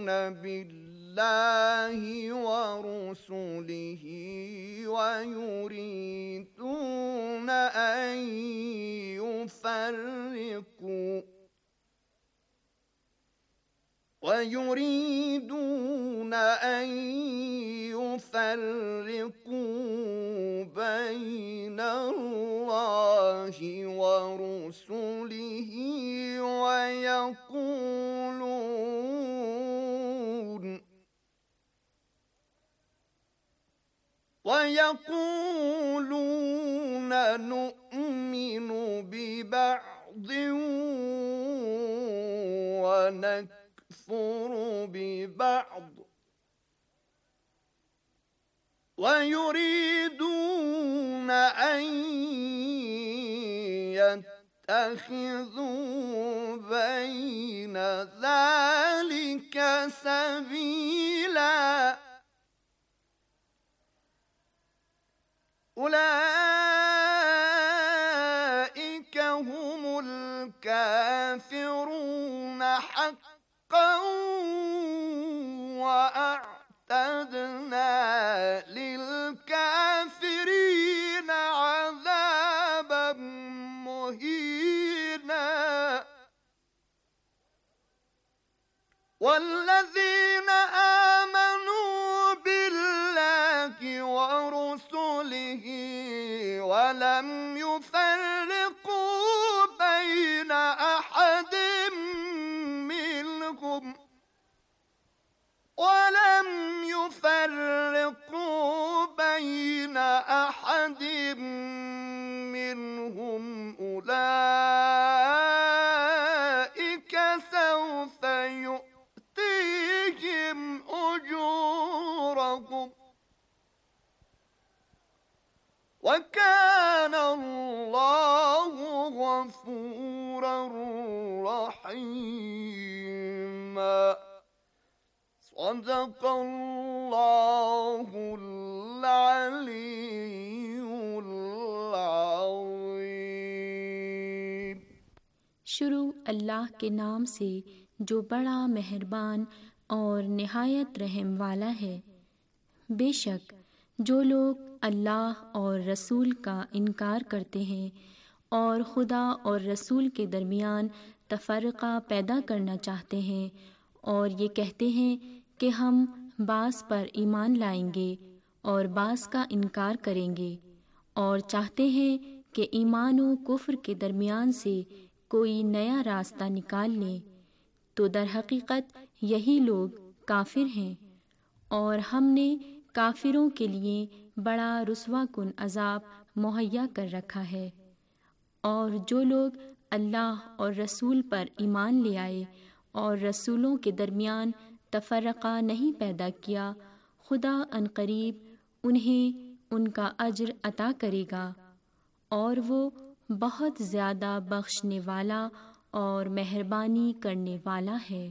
بالله ورسله ويريدون أن يفرقوا بين الله ورسله ويقولون نؤمن ببعض ونكفر ببعض ويريدون أن يتخذوا بين ذلك سبيلا أولئك هم الكافرون حقا وأعتدنا للكافرين عذابا مهينا والذين آمنوا بالله ورسله ولم يفرقوا بين أحد منهم أولئك سوف يؤتيهم أجورهم وكان الله غفورا رحيما صدق الله العلي العظيم۔ شروع اللہ کے نام سے جو بڑا مہربان اور نہایت رحم والا ہے۔ بے شک جو لوگ اللہ اور رسول کا انکار کرتے ہیں اور خدا اور رسول کے درمیان تفرقہ پیدا کرنا چاہتے ہیں اور یہ کہتے ہیں کہ ہم بعض پر ایمان لائیں گے اور بعض کا انکار کریں گے اور چاہتے ہیں کہ ایمان و کفر کے درمیان سے کوئی نیا راستہ نکال لیں، تو در حقیقت یہی لوگ کافر ہیں اور ہم نے کافروں کے لیے بڑا رسوا کن عذاب مہیا کر رکھا ہے۔ اور جو لوگ اللہ اور رسول پر ایمان لے آئے اور رسولوں کے درمیان تفرقہ نہیں پیدا کیا، خدا عنقریب انہیں ان کا اجر عطا کرے گا اور وہ بہت زیادہ بخشنے والا اور مہربانی کرنے والا ہے۔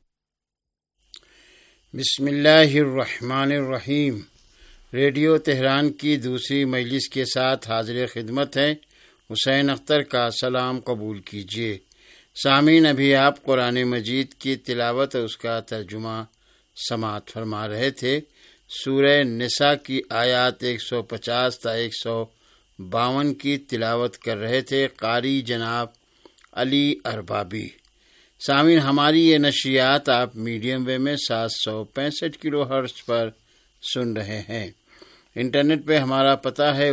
بسم اللہ الرحمن الرحیم۔ ریڈیو تہران کی دوسری مجلس کے ساتھ حاضر خدمت ہے حسین اختر کا سلام قبول کیجیے۔ سامعین، ابھی آپ قرآن مجید کی تلاوت اور اس کا ترجمہ سماعت فرما رہے تھے۔ سورہ نساء کی آیات 150 تا 152 کی تلاوت کر رہے تھے قاری جناب علی اربابی۔ سامعین، ہماری یہ نشریات آپ میڈیم ویو میں 765 کلو ہرٹز پر سن رہے ہیں۔ انٹرنیٹ پہ ہمارا پتہ ہے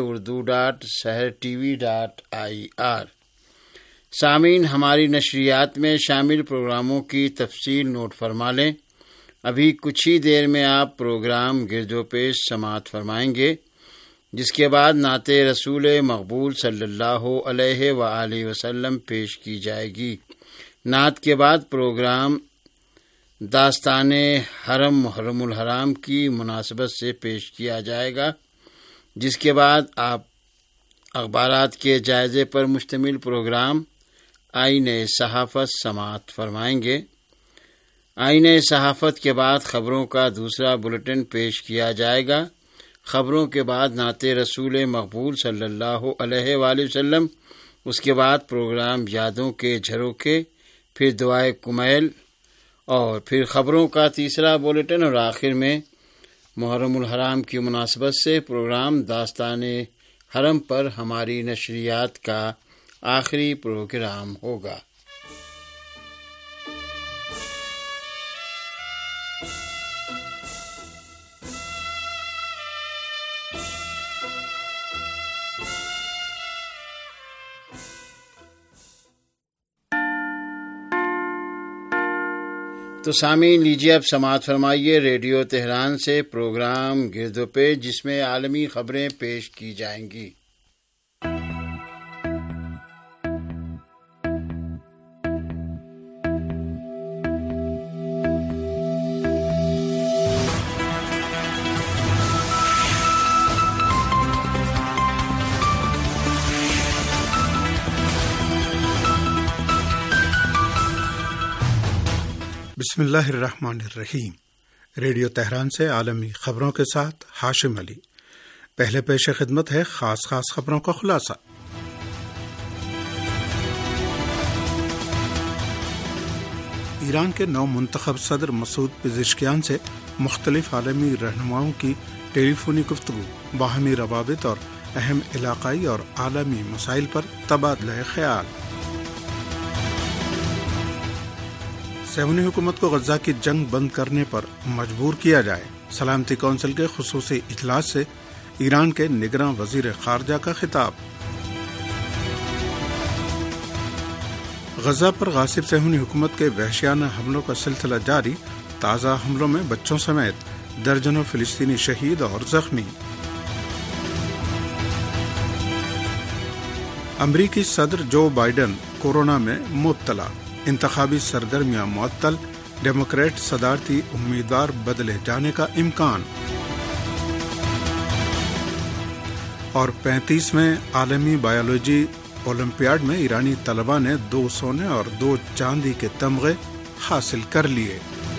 urdu.sehrtv.ir۔ سامعین، ہماری نشریات میں شامل پروگراموں کی تفصیل نوٹ فرما لیں۔ ابھی کچھ ہی دیر میں آپ پروگرام گرد و پیش سماعت فرمائیں گے، جس کے بعد نعت رسول مقبول صلی اللہ علیہ وآلہ وسلم پیش کی جائے گی۔ نعت کے بعد پروگرام داستان حرم محرم الحرام کی مناسبت سے پیش کیا جائے گا، جس کے بعد آپ اخبارات کے جائزے پر مشتمل پروگرام آئین صحافت سماعت فرمائیں گے۔ آئین صحافت کے بعد خبروں کا دوسرا بلیٹن پیش کیا جائے گا۔ خبروں کے بعد نعت رسول مقبول صلی اللہ علیہ وآلہ وسلم، اس کے بعد پروگرام یادوں کے جھروکے، پھر دعائے کمیل اور پھر خبروں کا تیسرا بولیٹن، اور آخر میں محرم الحرام کی مناسبت سے پروگرام داستان حرم پر ہماری نشریات کا آخری پروگرام ہوگا۔ تو سامعین، لیجیے اب سماعت فرمائیے ریڈیو تہران سے پروگرام گرد و پیش، جس میں عالمی خبریں پیش کی جائیں گی۔ بسم اللہ الرحمن الرحیم۔ ریڈیو تہران سے عالمی خبروں کے ساتھ ہاشم علی۔ پہلے پیش خدمت ہے خاص خبروں کا خلاصہ۔ ایران کے نو منتخب صدر مسعود پزشکیان سے مختلف عالمی رہنماؤں کی ٹیلی فونی گفتگو، باہمی روابط اور اہم علاقائی اور عالمی مسائل پر تبادلہ خیال۔ صہیونی حکومت کو غزہ کی جنگ بند کرنے پر مجبور کیا جائے، سلامتی کونسل کے خصوصی اجلاس سے ایران کے نگراں وزیر خارجہ کا خطاب۔ غزہ پر غاصب صہیونی حکومت کے وحشیانہ حملوں کا سلسلہ جاری، تازہ حملوں میں بچوں سمیت درجنوں فلسطینی شہید اور زخمی۔ امریکی صدر جو بائیڈن کورونا میں مبتلا، انتخابی سرگرمیاں معطل، ڈیموکریٹ صدارتی امیدوار بدلے جانے کا امکان۔ اور 35ویں عالمی بایولوجی اولمپیاڈ میں ایرانی طلباء نے 2 سونے اور 2 چاندی کے تمغے حاصل کر لیے۔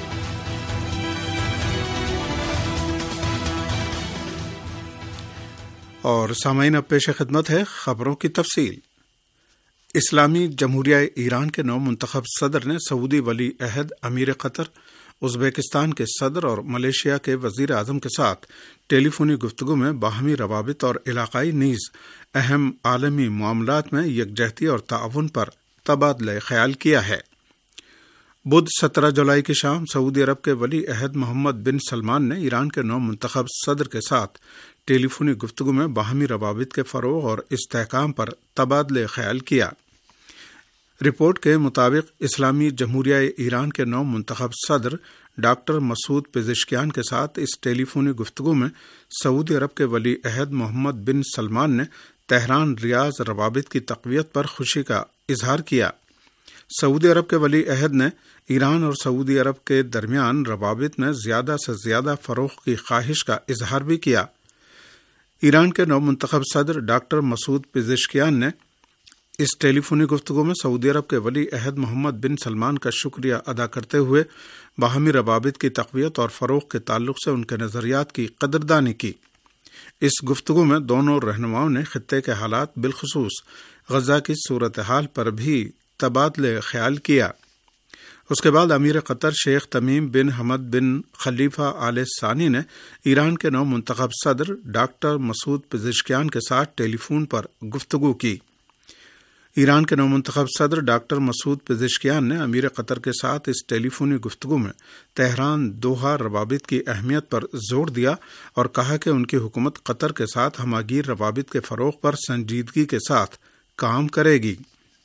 اور سامعین، اب پیش خدمت ہے خبروں کی تفصیل۔ اسلامی جمہوریہ ایران کے نو منتخب صدر نے سعودی ولی عہد امیر قطر، ازبیکستان کے صدر اور ملیشیا کے وزیر اعظم کے ساتھ ٹیلی فونی گفتگو میں باہمی روابط اور علاقائی نیز اہم عالمی معاملات میں یکجہتی اور تعاون پر تبادلہ خیال کیا ہے۔ بدھ 17 جولائی کی شام سعودی عرب کے ولی عہد محمد بن سلمان نے ایران کے نو منتخب صدر کے ساتھ ٹیلی فونی گفتگو میں باہمی روابط کے فروغ اور استحکام پر تبادلہ خیال کیا۔ رپورٹ کے مطابق اسلامی جمہوریہ ایران کے نو منتخب صدر ڈاکٹر مسعود پزشکیان کے ساتھ اس ٹیلی فونی گفتگو میں سعودی عرب کے ولی عہد محمد بن سلمان نے تہران ریاض روابط کی تقویت پر خوشی کا اظہار کیا۔ سعودی عرب کے ولی عہد نے ایران اور سعودی عرب کے درمیان روابط میں زیادہ سے زیادہ فروغ کی خواہش کا اظہار بھی کیا۔ ایران کے نو منتخب صدر ڈاکٹر مسعود پزشکیان نے اس ٹیلی فونی گفتگو میں سعودی عرب کے ولی عہد محمد بن سلمان کا شکریہ ادا کرتے ہوئے باہمی روابط کی تقویت اور فروغ کے تعلق سے ان کے نظریات کی قدردانی کی۔ اس گفتگو میں دونوں رہنماؤں نے خطے کے حالات، بالخصوص غزہ کی صورتحال پر بھی تبادلہ خیال کیا۔ اس کے بعد امیر قطر شیخ تمیم بن حمد بن خلیفہ آل ثانی نے ایران کے نو منتخب صدر ڈاکٹر مسعود پزشکیان کے ساتھ ٹیلی فون پر گفتگو کی۔ ایران کے نو منتخب صدر ڈاکٹر مسعود پزشکیان نے امیر قطر کے ساتھ اس ٹیلی فونی گفتگو میں تہران دوحہ روابط کی اہمیت پر زور دیا اور کہا کہ ان کی حکومت قطر کے ساتھ ہماگیر روابط کے فروغ پر سنجیدگی کے ساتھ کام کرے گی۔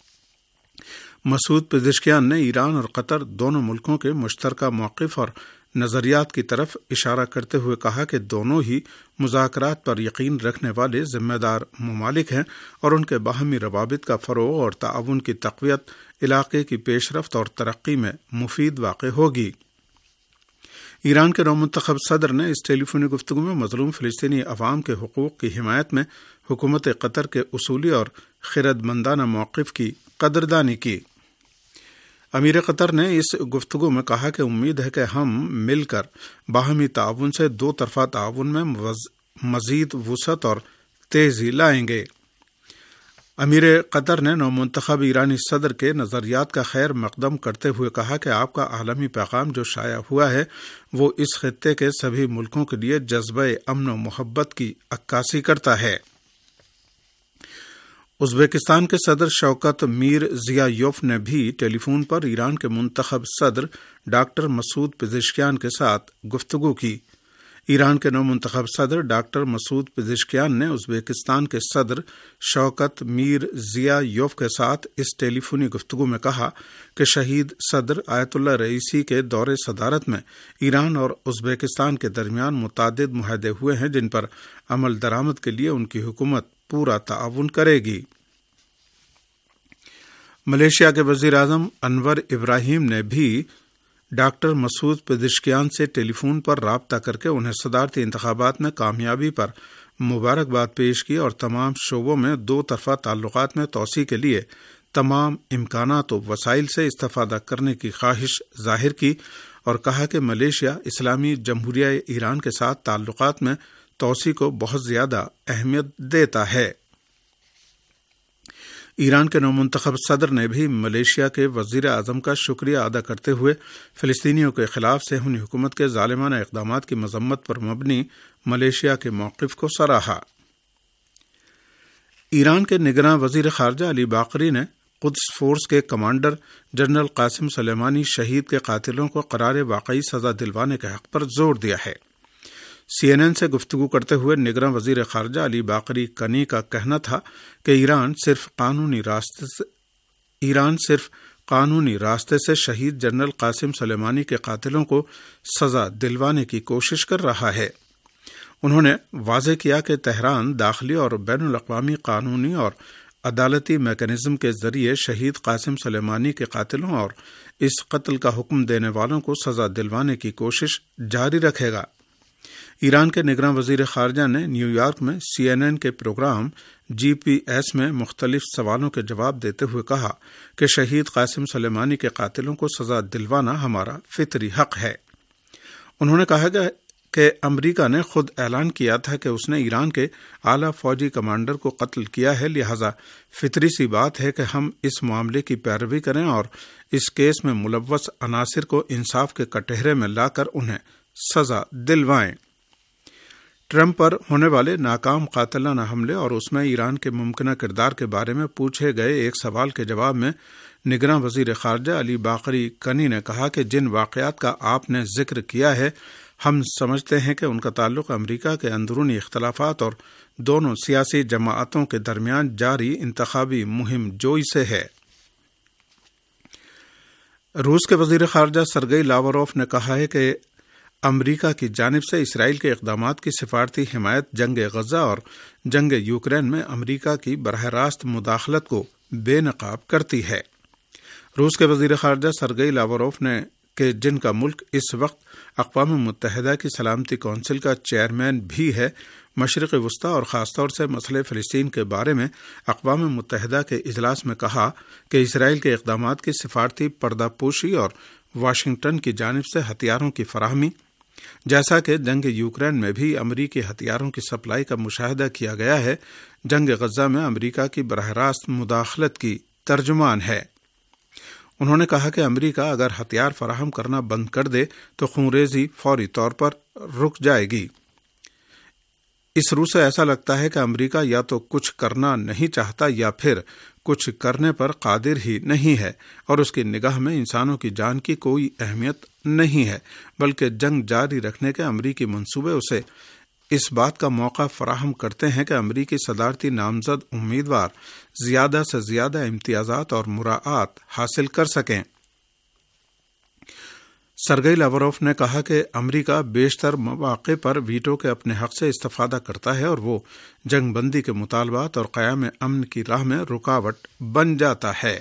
مسعود پزشکیان نے ایران اور قطر دونوں ملکوں کے مشترکہ موقف اور نظریات کی طرف اشارہ کرتے ہوئے کہا کہ دونوں ہی مذاکرات پر یقین رکھنے والے ذمہ دار ممالک ہیں اور ان کے باہمی روابط کا فروغ اور تعاون کی تقویت علاقے کی پیش رفت اور ترقی میں مفید واقع ہوگی۔ ایران کے نو منتخب صدر نے اس ٹیلی فونی گفتگو میں مظلوم فلسطینی عوام کے حقوق کی حمایت میں حکومت قطر کے اصولی اور خردمندانہ موقف کی قدردانی کی۔ امیر قطر نے اس گفتگو میں کہا کہ امید ہے کہ ہم مل کر باہمی تعاون سے دو طرفہ تعاون میں مزید وسعت اور تیزی لائیں گے۔ امیر قطر نے نومنتخب ایرانی صدر کے نظریات کا خیر مقدم کرتے ہوئے کہا کہ آپ کا عالمی پیغام جو شائع ہوا ہے وہ اس خطے کے سبھی ملکوں کے لیے جذبہ امن و محبت کی عکاسی کرتا ہے۔ ازبکستان کے صدر شوکت میر زیایوف نے بھی ٹیلی فون پر ایران کے منتخب صدر ڈاکٹر مسعود پزشکیان کے ساتھ گفتگو کی۔ ایران کے نو منتخب صدر ڈاکٹر مسعود پزشکیان نے ازبکستان کے صدر شوکت میر زیایوف کے ساتھ اس ٹیلی فونی گفتگو میں کہا کہ شہید صدر آیت اللہ رئیسی کے دور صدارت میں ایران اور ازبکستان کے درمیان متعدد معاہدے ہوئے ہیں جن پر عمل درآمد کے لیے ان کی حکومت پورا تعاون کرے گی۔ ملیشیا کے وزیر اعظم انور ابراہیم نے بھی ڈاکٹر مسعود پزشکیان سے ٹیلی فون پر رابطہ کر کے انہیں صدارتی انتخابات میں کامیابی پر مبارکباد پیش کی اور تمام شعبوں میں دو طرفہ تعلقات میں توسیع کے لیے تمام امکانات و وسائل سے استفادہ کرنے کی خواہش ظاہر کی اور کہا کہ ملیشیا اسلامی جمہوریہ ایران کے ساتھ تعلقات میں توسیع کو بہت زیادہ اہمیت دیتا ہے۔ ایران کے نومنتخب صدر نے بھی ملیشیا کے وزیر اعظم کا شکریہ ادا کرتے ہوئے فلسطینیوں کے خلاف صہیونی حکومت کے ظالمانہ اقدامات کی مذمت پر مبنی ملیشیا کے موقف کو سراہا۔ ایران کے نگراں وزیر خارجہ علی باقری نے قدس فورس کے کمانڈر جنرل قاسم سلیمانی شہید کے قاتلوں کو قرار واقعی سزا دلوانے کے حق پر زور دیا ہے۔ CNN سے گفتگو کرتے ہوئے نگراں وزیر خارجہ علی باقری کنی کا کہنا تھا کہ ایران صرف قانونی راستے سے شہید جنرل قاسم سلیمانی کے قاتلوں کو سزا دلوانے کی کوشش کر رہا ہے۔ انہوں نے واضح کیا کہ تہران داخلی اور بین الاقوامی قانونی اور عدالتی میکانزم کے ذریعے شہید قاسم سلیمانی کے قاتلوں اور اس قتل کا حکم دینے والوں کو سزا دلوانے کی کوشش جاری رکھے گا۔ ایران کے نگراں وزیر خارجہ نے نیو یارک میں CNN کے پروگرام GPS میں مختلف سوالوں کے جواب دیتے ہوئے کہا کہ شہید قاسم سلیمانی کے قاتلوں کو سزا دلوانا ہمارا فطری حق ہے۔ انہوں نے کہا کہ امریکہ نے خود اعلان کیا تھا کہ اس نے ایران کے اعلیٰ فوجی کمانڈر کو قتل کیا ہے، لہذا فطری سی بات ہے کہ ہم اس معاملے کی پیروی کریں اور اس کیس میں ملوث عناصر کو انصاف کے کٹہرے میں لا کر انہیں سزا دلوائیں۔ ٹرمپ پر ہونے والے ناکام قاتلانہ حملے اور اس میں ایران کے ممکنہ کردار کے بارے میں پوچھے گئے ایک سوال کے جواب میں نگراں وزیر خارجہ علی باقری کنی نے کہا کہ جن واقعات کا آپ نے ذکر کیا ہے ہم سمجھتے ہیں کہ ان کا تعلق امریکہ کے اندرونی اختلافات اور دونوں سیاسی جماعتوں کے درمیان جاری انتخابی مہم جوئی سے ہے۔ روس کے وزیر خارجہ سرگئی لاوروف نے کہا ہے کہ امریکہ کی جانب سے اسرائیل کے اقدامات کی سفارتی حمایت جنگ غزہ اور جنگ یوکرین میں امریکہ کی براہ راست مداخلت کو بے نقاب کرتی ہے۔ روس کے وزیر خارجہ سرگئی لاوروف نے کہ جن کا ملک اس وقت اقوام متحدہ کی سلامتی کونسل کا چیئرمین بھی ہے، مشرق وسطیٰ اور خاص طور سے مسئلہ فلسطین کے بارے میں اقوام متحدہ کے اجلاس میں کہا کہ اسرائیل کے اقدامات کی سفارتی پردہ پوشی اور واشنگٹن کی جانب سے ہتھیاروں کی فراہمی، جیسا کہ جنگ یوکرین میں بھی امریکی ہتھیاروں کی سپلائی کا مشاہدہ کیا گیا ہے، جنگ غزہ میں امریکہ کی براہ راست مداخلت کی ترجمان ہے۔ انہوں نے کہا کہ امریکہ اگر ہتھیار فراہم کرنا بند کر دے تو خونریزی فوری طور پر رک جائے گی۔ اس روح سے ایسا لگتا ہے کہ امریکہ یا تو کچھ کرنا نہیں چاہتا یا پھر کچھ کرنے پر قادر ہی نہیں ہے، اور اس کی نگاہ میں انسانوں کی جان کی کوئی اہمیت نہیں ہے، بلکہ جنگ جاری رکھنے کے امریکی منصوبے اسے اس بات کا موقع فراہم کرتے ہیں کہ امریکی صدارتی نامزد امیدوار زیادہ سے زیادہ امتیازات اور مراعات حاصل کر سکیں۔ سرگئی لاوروف نے کہا کہ امریکہ بیشتر مواقع پر ویٹو کے اپنے حق سے استفادہ کرتا ہے اور وہ جنگ بندی کے مطالبات اور قیام امن کی راہ میں رکاوٹ بن جاتا ہے۔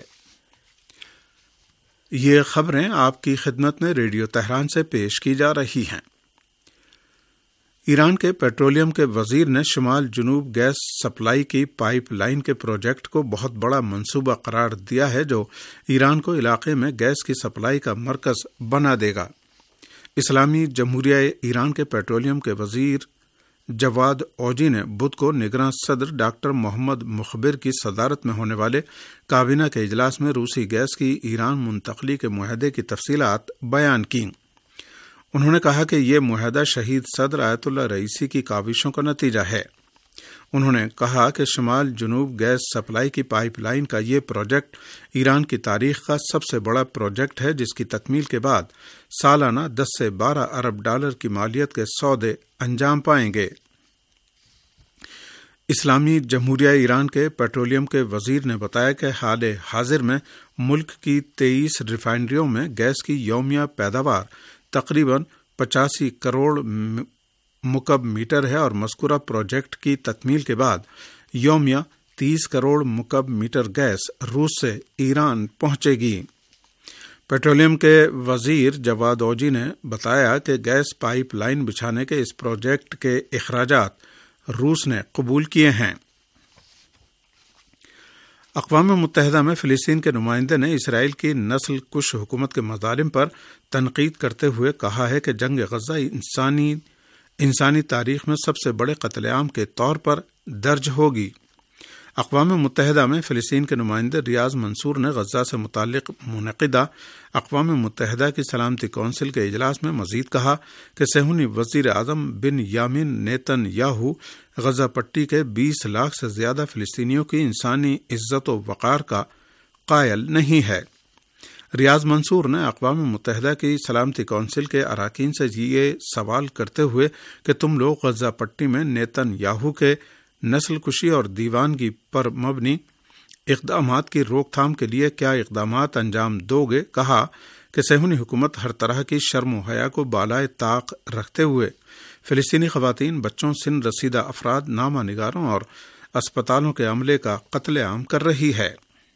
یہ خبریں آپ کی خدمت میں ریڈیو تہران سے پیش کی جا رہی ہیں۔ ایران کے پیٹرولیم کے وزیر نے شمال جنوب گیس سپلائی کی پائپ لائن کے پروجیکٹ کو بہت بڑا منصوبہ قرار دیا ہے جو ایران کو علاقے میں گیس کی سپلائی کا مرکز بنا دے گا۔ اسلامی جمہوریہ ایران کے پیٹرولیم کے وزیر جواد اوجی نے بدھ کو نگراں صدر ڈاکٹر محمد مخبر کی صدارت میں ہونے والے کابینہ کے اجلاس میں روسی گیس کی ایران منتقلی کے معاہدے کی تفصیلات بیان کیں۔ انہوں نے کہا کہ یہ معاہدہ شہید صدر آیت اللہ رئیسی کی کاوشوں کا نتیجہ ہے۔ انہوں نے کہا کہ شمال جنوب گیس سپلائی کی پائپ لائن کا یہ پروجیکٹ ایران کی تاریخ کا سب سے بڑا پروجیکٹ ہے، جس کی تکمیل کے بعد سالانہ 10 سے 12 ارب ڈالر کی مالیت کے سودے انجام پائیں گے۔ اسلامی جمہوریہ ایران کے پیٹرولیم کے وزیر نے بتایا کہ حال حاضر میں ملک کی 23 ریفائنریوں میں گیس کی یومیہ پیداوار تقریباً 85 کروڑ مکعب میٹر ہے اور مذکورہ پروجیکٹ کی تکمیل کے بعد یومیہ 30 کروڑ مکعب میٹر گیس روس سے ایران پہنچے گی۔ پیٹرولیم کے وزیر جواد اوجی نے بتایا کہ گیس پائپ لائن بچھانے کے اس پروجیکٹ کے اخراجات روس نے قبول کیے ہیں۔ اقوام متحدہ میں فلسطین کے نمائندے نے اسرائیل کی نسل کش حکومت کے مظالم پر تنقید کرتے ہوئے کہا ہے کہ جنگ غزہ انسانی تاریخ میں سب سے بڑے قتل عام کے طور پر درج ہوگی۔ اقوام متحدہ میں فلسطین کے نمائندے ریاض منصور نے غزہ سے متعلق منعقدہ اقوام متحدہ کی سلامتی کونسل کے اجلاس میں مزید کہا کہ صہیونی وزیر اعظم Benjamin Netanyahu Gaza پٹی کے 20 لاکھ سے زیادہ فلسطینیوں کی انسانی عزت و وقار کا قائل نہیں ہے۔ ریاض منصور نے اقوام متحدہ کی سلامتی کونسل کے اراکین سے یہ سوال کرتے ہوئے کہ تم لوگ غزہ پٹی میں نیتن یاہو کے نسل کشی اور دیوانگی پر مبنی اقدامات کی روک تھام کے لیے کیا اقدامات انجام دو گے، کہا کہ صہیونی حکومت ہر طرح کی شرم و حیا کو بالائے طاق رکھتے ہوئے فلسطینی خواتین، بچوں، سن رسیدہ افراد، نامہ نگاروں اور اسپتالوں کے عملے کا قتل عام کر رہی ہے۔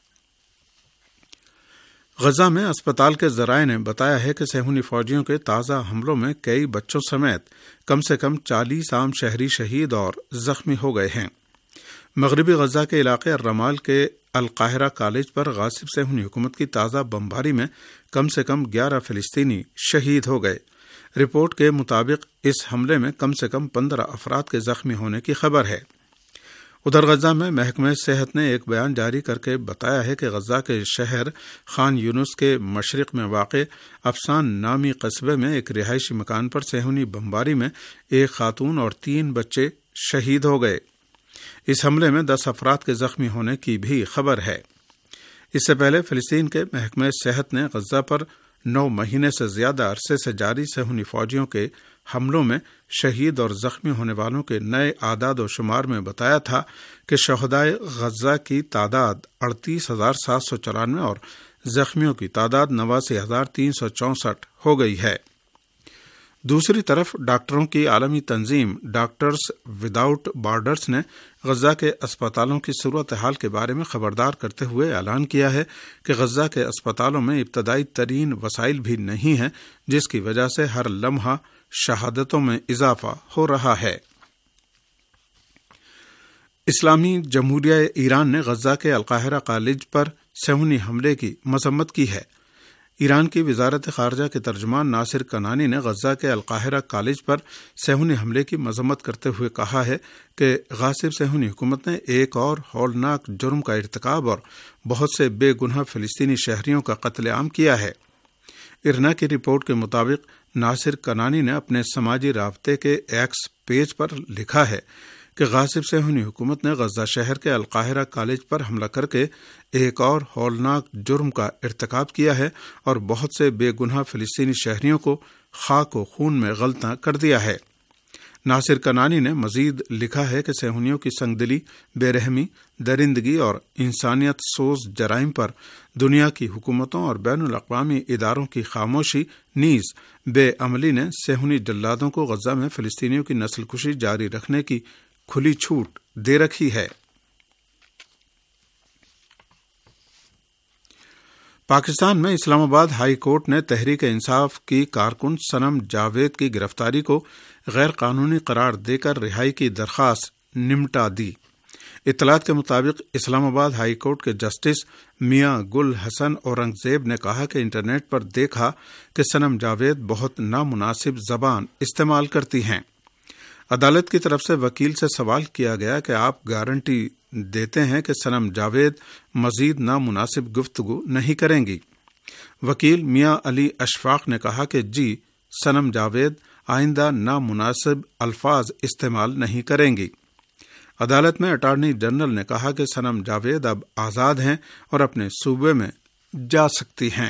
غزہ میں اسپتال کے ذرائع نے بتایا ہے کہ صہیونی فوجیوں کے تازہ حملوں میں کئی بچوں سمیت کم سے کم 40 عام شہری شہید اور زخمی ہو گئے ہیں۔ مغربی غزہ کے علاقے الرمال کے القاہرہ کالج پر غاصب صہیونی حکومت کی تازہ بمباری میں کم سے کم 11 فلسطینی شہید ہو گئے۔ رپورٹ کے مطابق اس حملے میں کم سے کم 15 افراد کے زخمی ہونے کی خبر ہے۔ ادھر غزہ میں محکمہ صحت نے ایک بیان جاری کر کے بتایا ہے کہ غزہ کے شہر خان یونس کے مشرق میں واقع افسان نامی قصبے میں ایک رہائشی مکان پر صہیونی بمباری میں ایک خاتون اور 3 بچے شہید ہو گئے۔ اس حملے میں 10 افراد کے زخمی ہونے کی بھی خبر ہے۔ اس سے پہلے فلسطین کے محکمہ صحت نے غزہ پر 9 مہینے سے زیادہ عرصے سے جاری صہیونی فوجیوں کے حملوں میں شہید اور زخمی ہونے والوں کے نئے اعداد و شمار میں بتایا تھا کہ شہدائے غزہ کی تعداد 38,794 اور زخمیوں کی تعداد 89,364 ہو گئی ہے۔ دوسری طرف ڈاکٹروں کی عالمی تنظیم ڈاکٹرز وداؤٹ بارڈرز نے غزہ کے اسپتالوں کی صورتحال کے بارے میں خبردار کرتے ہوئے اعلان کیا ہے کہ غزہ کے اسپتالوں میں ابتدائی ترین وسائل بھی نہیں ہیں، جس کی وجہ سے ہر لمحہ شہادتوں میں اضافہ ہو رہا ہے۔ اسلامی جمہوریہ ایران نے غزہ کے القاہرہ کالج پر صہیونی حملے کی مذمت کی ہے۔ ایران کی وزارت خارجہ کے ترجمان ناصر کنانی نے غزہ کے القاہرہ کالج پر صہیونی حملے کی مذمت کرتے ہوئے کہا ہے کہ غاصب صہیونی حکومت نے ایک اور ہولناک جرم کا ارتکاب اور بہت سے بے گناہ فلسطینی شہریوں کا قتل عام کیا ہے۔ ارنا کی رپورٹ کے مطابق ناصر کنانی نے اپنے سماجی رابطے کے ایکس پیج پر لکھا ہے کہ غاصب صہیونی حکومت نے غزہ شہر کے القاہرہ کالج پر حملہ کر کے ایک اور ہولناک جرم کا ارتکاب کیا ہے اور بہت سے بے گناہ فلسطینی شہریوں کو خاک و خون میں غلطاں کر دیا ہے۔ ناصر کنانی نے مزید لکھا ہے کہ صہیونیوں کی سنگدلی، بے رحمی، درندگی اور انسانیت سوز جرائم پر دنیا کی حکومتوں اور بین الاقوامی اداروں کی خاموشی نیز بے عملی نے صہیونی جلادوں کو غزہ میں فلسطینیوں کی نسل کشی جاری رکھنے کی کھلی چھوٹ دے رکھی ہے۔ پاکستان میں اسلام آباد ہائی کورٹ نے تحریک انصاف کی کارکن صنم جاوید کی گرفتاری کو غیر قانونی قرار دے کر رہائی کی درخواست نمٹا دی۔ اطلاعات کے مطابق اسلام آباد ہائی کورٹ کے جسٹس میاں گل حسن اورنگزیب نے کہا کہ انٹرنیٹ پر دیکھا کہ صنم جاوید بہت نامناسب زبان استعمال کرتی ہیں۔ عدالت کی طرف سے وکیل سے سوال کیا گیا کہ آپ گارنٹی دیتے ہیں کہ صنم جاوید مزید نامناسب گفتگو نہیں کریں گی؟ وکیل میاں علی اشفاق نے کہا کہ جی، صنم جاوید آئندہ نامناسب الفاظ استعمال نہیں کریں گی۔ عدالت میں اٹارنی جنرل نے کہا کہ صنم جاوید اب آزاد ہیں اور اپنے صوبے میں جا سکتی ہیں۔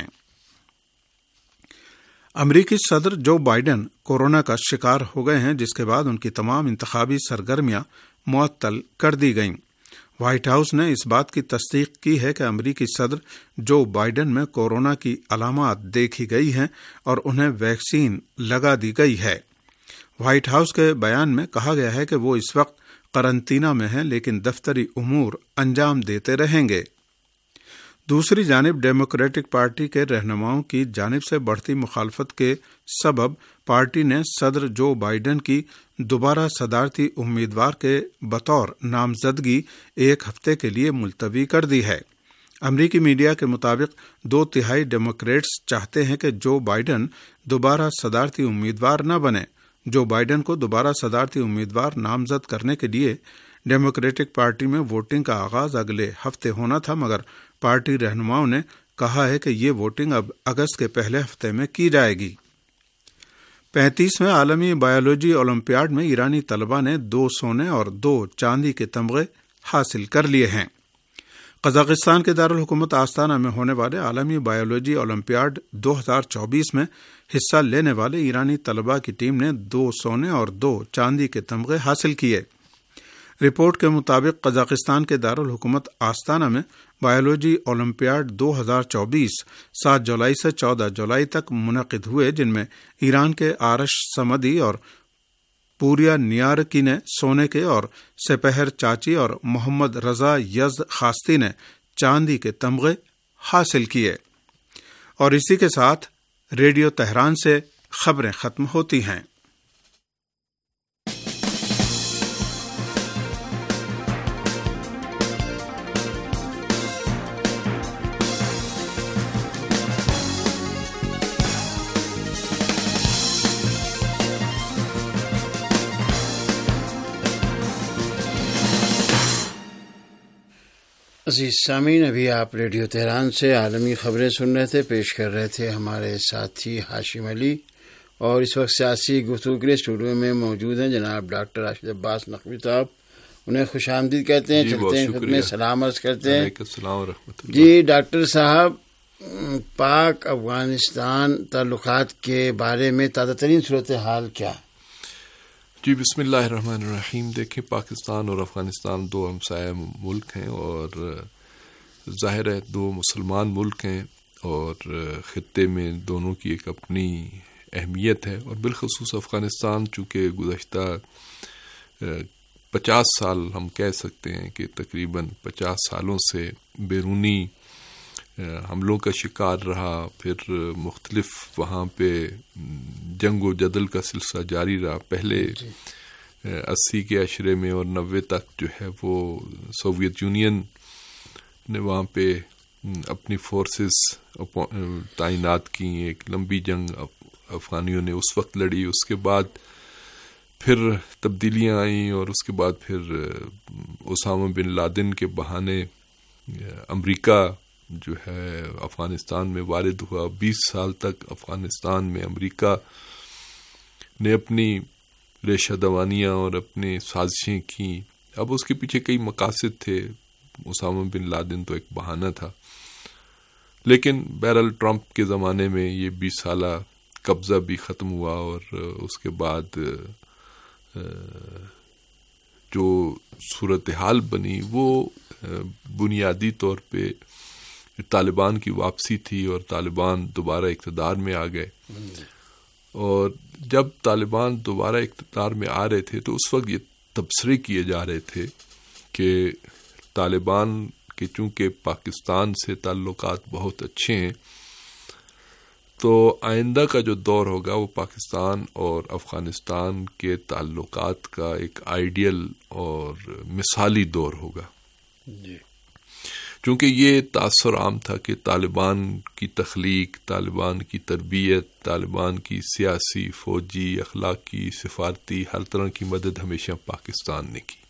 امریکی صدر جو بائیڈن کورونا کا شکار ہو گئے ہیں، جس کے بعد ان کی تمام انتخابی سرگرمیاں معطل کر دی گئیں۔ وائٹ ہاؤس نے اس بات کی تصدیق کی ہے کہ امریکی صدر جو بائیڈن میں کورونا کی علامات دیکھی گئی ہیں اور انہیں ویکسین لگا دی گئی ہے۔ وائٹ ہاؤس کے بیان میں کہا گیا ہے کہ وہ اس وقت قرنطینہ میں ہیں، لیکن دفتری امور انجام دیتے رہیں گے۔ دوسری جانب ڈیموکریٹک پارٹی کے رہنماؤں کی جانب سے بڑھتی مخالفت کے سبب پارٹی نے صدر جو بائیڈن کی دوبارہ صدارتی امیدوار کے بطور نامزدگی ایک ہفتے کے لیے ملتوی کر دی ہے۔ امریکی میڈیا کے مطابق 2/3 ڈیموکریٹس چاہتے ہیں کہ جو بائیڈن دوبارہ صدارتی امیدوار نہ بنے۔ جو بائیڈن کو دوبارہ صدارتی امیدوار نامزد کرنے کے لیے ڈیموکریٹک پارٹی میں ووٹنگ کا آغاز اگلے ہفتے ہونا تھا، مگر پارٹی رہنماؤں نے کہا ہے کہ یہ ووٹنگ اب اگست کے پہلے ہفتے میں کی جائے گی۔ 35ویں عالمی بایولوجی اولمپیاڈ میں ایرانی طلباء نے 2 سونے اور 2 چاندی کے تمغے حاصل کر لیے ہیں۔ قزاقستان کے دارالحکومت آستانہ میں ہونے والے عالمی بایولوجی اولمپیاڈ 2024 میں حصہ لینے والے ایرانی طلباء کی ٹیم نے 2 سونے اور 2 چاندی کے تمغے حاصل کیے۔ رپورٹ کے مطابق قزاقستان کے دارالحکومت آستانہ میں بایولوجی اولمپیاڈ 2024 7 جولائی سے 14 جولائی تک منعقد ہوئے، جن میں ایران کے آرش سمدی اور پوریا نیارکی نے سونے کے اور سپہر چاچی اور محمد رضا یزد خاستی نے چاندی کے تمغے حاصل کیے۔ اور اسی کے ساتھ ریڈیو تہران سے خبریں ختم ہوتی ہیں۔ عزیز سامعین، ابھی آپ ریڈیو تہران سے عالمی خبریں سن رہے تھے، پیش کر رہے تھے ہمارے ساتھی ہاشم علی، اور اس وقت سیاسی گفتگو کے لیے اسٹوڈیو میں موجود ہیں جناب ڈاکٹر راشد عباس نقوی صاحب۔ انہیں خوش آمدید کہتے ہیں، چلتے ہیں خود میں سلام عرض کرتے ہیں۔ السلام ورحمۃ اللہ۔ جی ڈاکٹر صاحب، پاک افغانستان تعلقات کے بارے میں تازہ ترین صورتحال کیا؟ جی بسم اللہ الرحمن الرحیم۔ دیکھیں، پاکستان اور افغانستان 2 ہمسایہ ملک ہیں، اور ظاہر ہے 2 مسلمان ملک ہیں، اور خطے میں دونوں کی ایک اپنی اہمیت ہے، اور بالخصوص افغانستان چونکہ گزشتہ 50 سال ہم کہہ سکتے ہیں کہ تقریباً 50 سالوں سے بیرونی حملوں کا شکار رہا، پھر مختلف وہاں پہ جنگ و جدل کا سلسلہ جاری رہا۔ پہلے 80 کے عشرے میں اور 90 تک جو ہے وہ سوویت یونین نے وہاں پہ اپنی فورسز تعینات کی، ایک لمبی جنگ افغانیوں نے اس وقت لڑی۔ اس کے بعد پھر تبدیلیاں آئیں، اور اس کے بعد پھر اسامہ بن لادن کے بہانے امریکہ جو ہے افغانستان میں وارد ہوا۔ 20 سال تک افغانستان میں امریکہ نے اپنی ریشہ دوانیاں اور اپنی سازشیں کی۔ اب اس کے پیچھے کئی مقاصد تھے، اسامہ بن لادن تو ایک بہانہ تھا، لیکن بہرحال ٹرمپ کے زمانے میں یہ 20 سالہ قبضہ بھی ختم ہوا، اور اس کے بعد جو صورتحال بنی وہ بنیادی طور پہ طالبان کی واپسی تھی، اور طالبان دوبارہ اقتدار میں آ گئے۔ اور جب طالبان دوبارہ اقتدار میں آ رہے تھے تو اس وقت یہ تبصرے کیے جا رہے تھے کہ طالبان کے چونکہ پاکستان سے تعلقات بہت اچھے ہیں، تو آئندہ کا جو دور ہوگا وہ پاکستان اور افغانستان کے تعلقات کا ایک آئیڈیل اور مثالی دور ہوگا۔ جی چونکہ یہ تاثر عام تھا کہ طالبان کی تخلیق، طالبان کی تربیت، طالبان کی سیاسی، فوجی، اخلاقی، سفارتی ہر طرح کی مدد ہمیشہ پاکستان نے کی.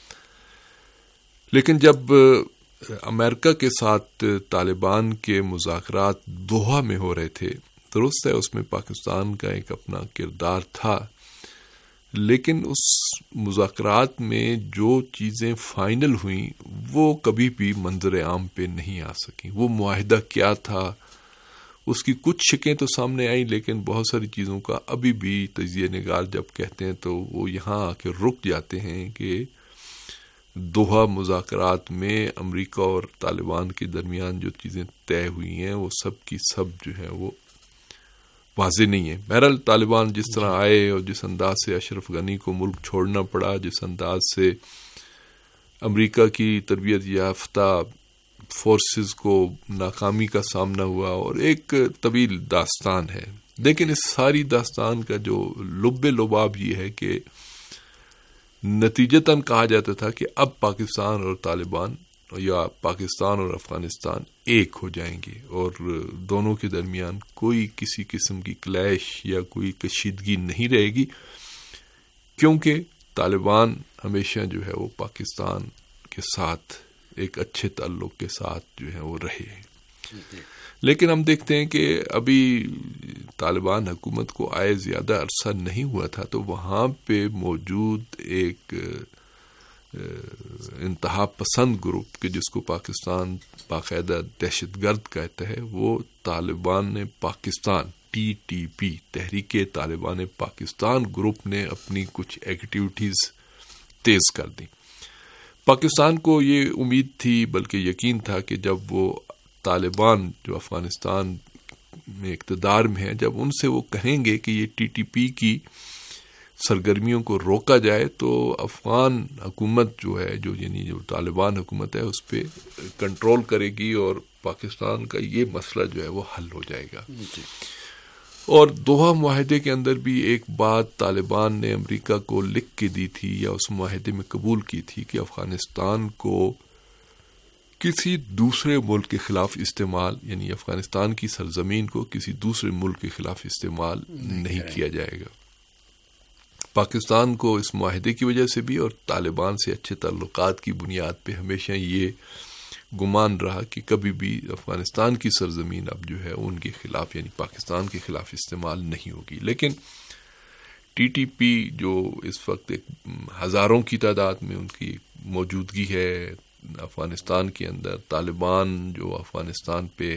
لیکن جب امریکہ کے ساتھ طالبان کے مذاکرات دوحہ میں ہو رہے تھے، درست ہے اس میں پاکستان کا ایک اپنا کردار تھا، لیکن اس مذاکرات میں جو چیزیں فائنل ہوئیں وہ کبھی بھی منظر عام پہ نہیں آ سکیں. وہ معاہدہ کیا تھا، اس کی کچھ شکیں تو سامنے آئیں، لیکن بہت ساری چیزوں کا ابھی بھی تجزیہ نگار جب کہتے ہیں تو وہ یہاں آ کے رک جاتے ہیں کہ دوحہ مذاکرات میں امریکہ اور طالبان کے درمیان جو چیزیں طے ہوئی ہیں وہ سب کی سب جو ہیں وہ واضح نہیں ہے. بہرحال طالبان جس طرح آئے اور جس انداز سے اشرف غنی کو ملک چھوڑنا پڑا، جس انداز سے امریکہ کی تربیت یافتہ فورسز کو ناکامی کا سامنا ہوا، اور ایک طویل داستان ہے. لیکن اس ساری داستان کا جو لب لباب یہ ہے کہ نتیجتاً کہا جاتا تھا کہ اب پاکستان اور طالبان یا پاکستان اور افغانستان ایک ہو جائیں گے، اور دونوں کے درمیان کوئی کسی قسم کی کلیش یا کوئی کشیدگی نہیں رہے گی، کیونکہ طالبان ہمیشہ جو ہے وہ پاکستان کے ساتھ ایک اچھے تعلق کے ساتھ جو ہے وہ رہے ہیں. لیکن ہم دیکھتے ہیں کہ ابھی طالبان حکومت کو آئے زیادہ عرصہ نہیں ہوا تھا، تو وہاں پہ موجود ایک انتہا پسند گروپ کہ جس کو پاکستان باقاعدہ دہشت گرد کہتا ہے، وہ طالبان پاکستان TTP تحریک طالبان پاکستان گروپ نے اپنی کچھ ایکٹیویٹیز تیز کر دی. پاکستان کو یہ امید تھی، بلکہ یقین تھا کہ جب وہ طالبان جو افغانستان میں اقتدار میں ہیں، جب ان سے وہ کہیں گے کہ یہ TTP کی سرگرمیوں کو روکا جائے تو افغان حکومت جو ہے یعنی جو طالبان حکومت ہے اس پہ کنٹرول کرے گی اور پاکستان کا یہ مسئلہ جو ہے وہ حل ہو جائے گا. اور دوحہ معاہدے کے اندر بھی ایک بات طالبان نے امریکہ کو لکھ کے دی تھی یا اس معاہدے میں قبول کی تھی کہ افغانستان کو کسی دوسرے ملک کے خلاف استعمال، یعنی افغانستان کی سرزمین کو کسی دوسرے ملک کے خلاف استعمال نہیں کیا جائے گا. پاکستان کو اس معاہدے کی وجہ سے بھی اور طالبان سے اچھے تعلقات کی بنیاد پہ ہمیشہ یہ گمان رہا کہ کبھی بھی افغانستان کی سرزمین اب جو ہے ان کے خلاف یعنی پاکستان کے خلاف استعمال نہیں ہوگی. لیکن TTP جو اس وقت ایک ہزاروں کی تعداد میں ان کی موجودگی ہے افغانستان کے اندر، طالبان جو افغانستان پہ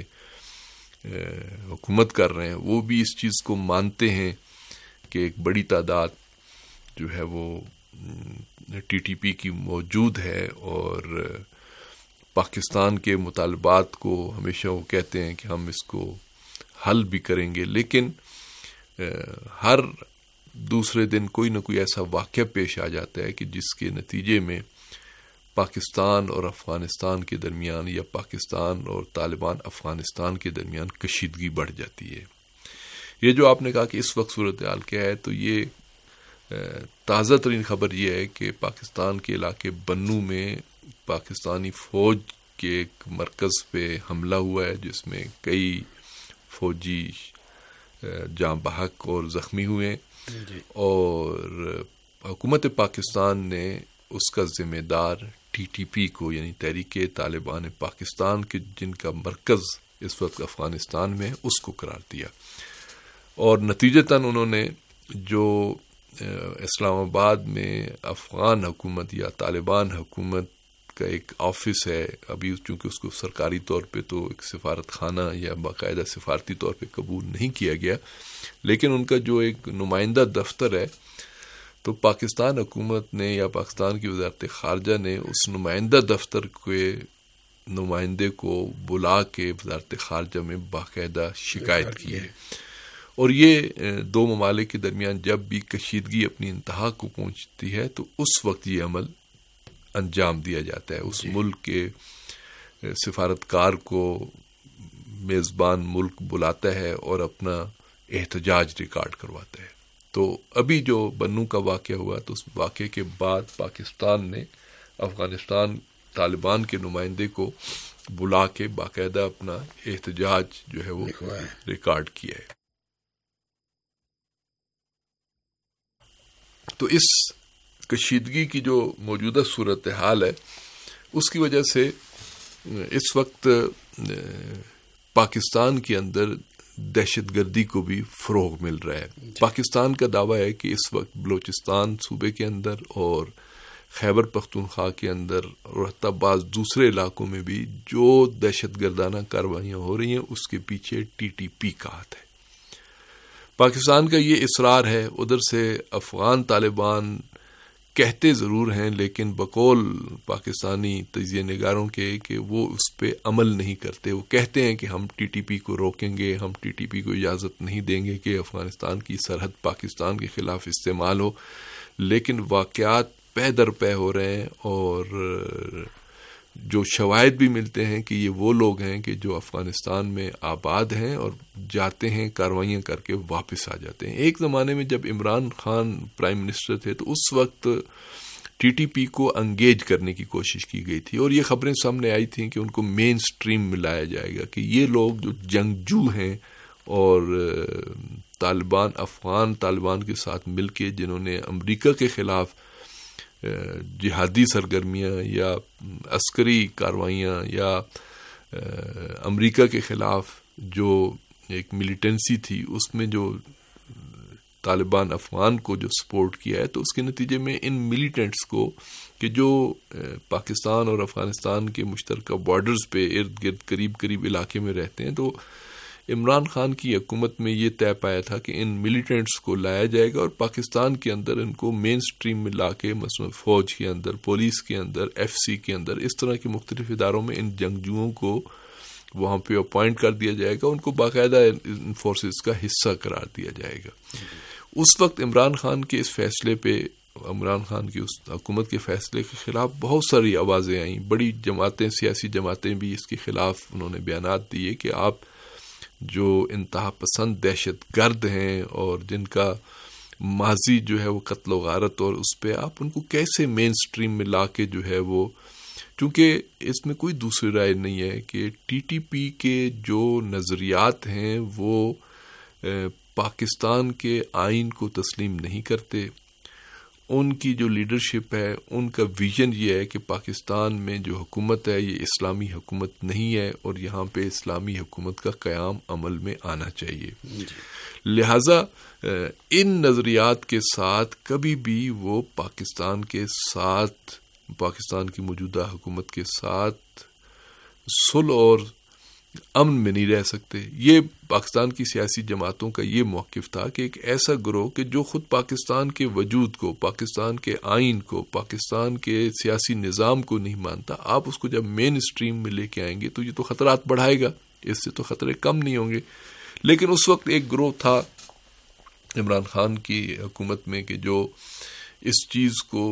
حکومت کر رہے ہیں وہ بھی اس چیز کو مانتے ہیں کہ ایک بڑی تعداد جو ہے وہ TTP کی موجود ہے، اور پاکستان کے مطالبات کو ہمیشہ وہ کہتے ہیں کہ ہم اس کو حل بھی کریں گے. لیکن ہر دوسرے دن کوئی نہ کوئی ایسا واقعہ پیش آ جاتا ہے کہ جس کے نتیجے میں پاکستان اور افغانستان کے درمیان یا پاکستان اور طالبان افغانستان کے درمیان کشیدگی بڑھ جاتی ہے. یہ جو آپ نے کہا کہ اس وقت صورتحال کیا ہے، تو یہ تازہ ترین خبر یہ ہے کہ پاکستان کے علاقے بنو میں پاکستانی فوج کے ایک مرکز پہ حملہ ہوا ہے جس میں کئی فوجی جاں بحق اور زخمی ہوئے، اور حکومت پاکستان نے اس کا ذمہ دار TTP کو یعنی تحریک طالبان پاکستان کے جن کا مرکز اس وقت افغانستان میں ہے اس کو قرار دیا. اور نتیجتاً انہوں نے جو اسلام آباد میں افغان حکومت یا طالبان حکومت کا ایک آفس ہے، ابھی چونکہ اس کو سرکاری طور پہ تو ایک سفارت خانہ یا باقاعدہ سفارتی طور پہ قبول نہیں کیا گیا، لیکن ان کا جو ایک نمائندہ دفتر ہے تو پاکستان حکومت نے یا پاکستان کی وزارت خارجہ نے اس نمائندہ دفتر کے نمائندے کو بلا کے وزارت خارجہ میں باقاعدہ شکایت کی ہے. اور یہ دو ممالک کے درمیان جب بھی کشیدگی اپنی انتہا کو پہنچتی ہے تو اس وقت یہ عمل انجام دیا جاتا ہے. اس ملک کے سفارتکار کو میزبان ملک بلاتا ہے اور اپنا احتجاج ریکارڈ کرواتا ہے. تو ابھی جو بنو کا واقعہ ہوا تو اس واقعے کے بعد پاکستان نے افغانستان طالبان کے نمائندے کو بلا کے باقاعدہ اپنا احتجاج جو ہے وہ ریکارڈ کیا ہے. تو اس کشیدگی کی جو موجودہ صورتحال ہے اس کی وجہ سے اس وقت پاکستان کے اندر دہشت گردی کو بھی فروغ مل رہا ہے. پاکستان کا دعویٰ ہے کہ اس وقت بلوچستان صوبے کے اندر اور خیبر پختونخوا کے اندر اور حتی بعض دوسرے علاقوں میں بھی جو دہشت گردانہ کارروائیاں ہو رہی ہیں اس کے پیچھے TTP کا ہاتھ ہے. پاکستان کا یہ اصرار ہے. ادھر سے افغان طالبان کہتے ضرور ہیں لیکن بقول پاکستانی تجزیہ نگاروں کے کہ وہ اس پہ عمل نہیں کرتے. وہ کہتے ہیں کہ ہم TTP کو روکیں گے, ہم TTP کو اجازت نہیں دیں گے کہ افغانستان کی سرحد پاکستان کے خلاف استعمال ہو, لیکن واقعات پے در پے ہو رہے ہیں اور جو شواہد بھی ملتے ہیں کہ یہ وہ لوگ ہیں کہ جو افغانستان میں آباد ہیں اور جاتے ہیں, کارروائیاں کر کے واپس آ جاتے ہیں. ایک زمانے میں جب عمران خان پرائم منسٹر تھے تو اس وقت TTP کو انگیج کرنے کی کوشش کی گئی تھی اور یہ خبریں سامنے آئی تھیں کہ ان کو مین سٹریم میں لایا جائے گا, کہ یہ لوگ جو جنگجو ہیں اور طالبان افغان طالبان کے ساتھ مل کے جنہوں نے امریکہ کے خلاف جہادی سرگرمیاں یا عسکری کارروائیاں یا امریکہ کے خلاف جو ایک ملیٹنسی تھی اس میں جو طالبان افغان کو جو سپورٹ کیا ہے, تو اس کے نتیجے میں ان ملیٹنٹس کو کہ جو پاکستان اور افغانستان کے مشترکہ بارڈرز پہ ارد گرد قریب علاقے میں رہتے ہیں, تو عمران خان کی حکومت میں یہ طے پایا تھا کہ ان ملیٹنٹس کو لایا جائے گا اور پاکستان کے اندر ان کو مین سٹریم میں لا کے مثلا فوج کے اندر, پولیس کے اندر, FC کے اندر, اس طرح کے مختلف اداروں میں ان جنگجوؤں کو وہاں پہ اپوائنٹ کر دیا جائے گا, ان کو باقاعدہ ان فورسز کا حصہ قرار دیا جائے گا. اس وقت عمران خان کے اس فیصلے پہ, عمران خان کی اس حکومت کے فیصلے کے خلاف بہت ساری آوازیں آئیں. بڑی جماعتیں, سیاسی جماعتیں بھی اس کے خلاف انہوں نے بیانات دیے کہ آپ جو انتہا پسند دہشت گرد ہیں اور جن کا ماضی جو ہے وہ قتل و غارت, اور اس پہ آپ ان کو کیسے مین سٹریم میں لا کے جو ہے وہ, چونکہ اس میں کوئی دوسری رائے نہیں ہے کہ TTP کے جو نظریات ہیں وہ پاکستان کے آئین کو تسلیم نہیں کرتے. ان کی جو لیڈرشپ ہے ان کا ویژن یہ ہے کہ پاکستان میں جو حکومت ہے یہ اسلامی حکومت نہیں ہے اور یہاں پہ اسلامی حکومت کا قیام عمل میں آنا چاہیے. لہٰذا ان نظریات کے ساتھ کبھی بھی وہ پاکستان کے ساتھ, پاکستان کی موجودہ حکومت کے ساتھ صلح اور امن میں نہیں رہ سکتے. یہ پاکستان کی سیاسی جماعتوں کا یہ موقف تھا کہ ایک ایسا گروہ کہ جو خود پاکستان کے وجود کو, پاکستان کے آئین کو, پاکستان کے سیاسی نظام کو نہیں مانتا, آپ اس کو جب مین سٹریم میں لے کے آئیں گے تو یہ تو خطرات بڑھائے گا, اس سے تو خطرے کم نہیں ہوں گے. لیکن اس وقت ایک گروہ تھا عمران خان کی حکومت میں کہ جو اس چیز کو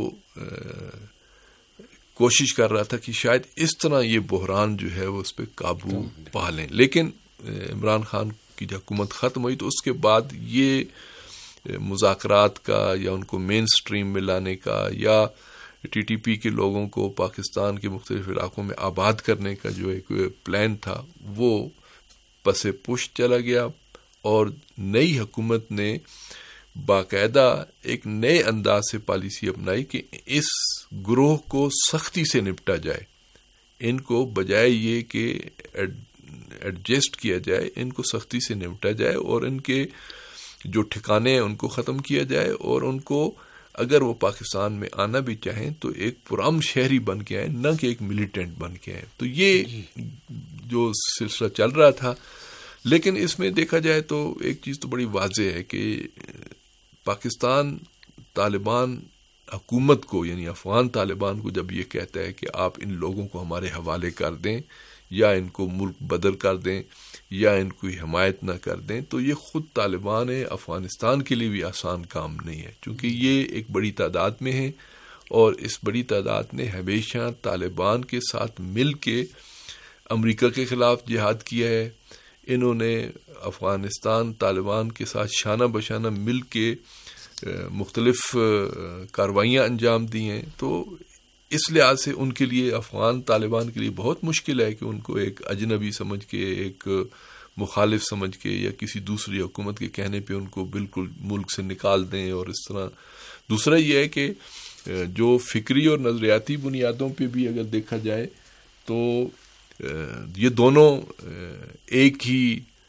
کوشش کر رہا تھا کہ شاید اس طرح یہ بحران جو ہے وہ اس پہ قابو پا لیں. لیکن عمران خان کی جو حکومت ختم ہوئی تو اس کے بعد یہ مذاکرات کا یا ان کو مین سٹریم میں لانے کا یا TTP کے لوگوں کو پاکستان کے مختلف علاقوں میں آباد کرنے کا جو ایک پلان تھا وہ پس پش چلا گیا. اور نئی حکومت نے باقاعدہ ایک نئے انداز سے پالیسی اپنائی کہ اس گروہ کو سختی سے نپٹا جائے. ان کو بجائے یہ کہ ایڈجسٹ کیا جائے, ان کو سختی سے نپٹا جائے اور ان کے جو ٹھکانے ہیں ان کو ختم کیا جائے اور ان کو اگر وہ پاکستان میں آنا بھی چاہیں تو ایک پرامن شہری بن کے آئیں, نہ کہ ایک ملیٹنٹ بن کے آئیں. تو یہ جو سلسلہ چل رہا تھا. لیکن اس میں دیکھا جائے تو ایک چیز تو بڑی واضح ہے کہ پاکستان طالبان حکومت کو, یعنی افغان طالبان کو جب یہ کہتا ہے کہ آپ ان لوگوں کو ہمارے حوالے کر دیں یا ان کو ملک بدر کر دیں یا ان کو حمایت نہ کر دیں, تو یہ خود طالبان افغانستان کے لیے بھی آسان کام نہیں ہے, چونکہ یہ ایک بڑی تعداد میں ہے اور اس بڑی تعداد نے ہمیشہ طالبان کے ساتھ مل کے امریکہ کے خلاف جہاد کیا ہے. انہوں نے افغانستان طالبان کے ساتھ شانہ بشانہ مل کے مختلف کارروائیاں انجام دی ہیں. تو اس لحاظ سے ان کے لیے، افغان طالبان کے لیے بہت مشکل ہے کہ ان کو ایک اجنبی سمجھ کے، ایک مخالف سمجھ کے، یا کسی دوسری حکومت کے کہنے پہ ان کو بالکل ملک سے نکال دیں اور اس طرح. دوسرا یہ ہے کہ جو فکری اور نظریاتی بنیادوں پہ بھی اگر دیکھا جائے تو یہ دونوں ایک ہی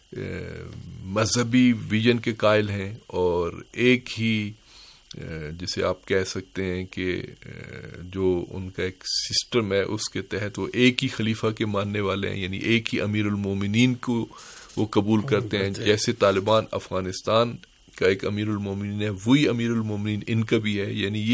مذہبی ویژن کے قائل ہیں، اور ایک ہی جسے آپ کہہ سکتے ہیں کہ جو ان کا ایک سسٹم ہے اس کے تحت وہ ایک ہی خلیفہ کے ماننے والے ہیں، یعنی ایک ہی امیر المومنین کو وہ قبول کرتے ہیں. جیسے طالبان افغانستان کا ایک امیر المومنین ہے، وہی امیر المومنین ان کا بھی ہے، یعنی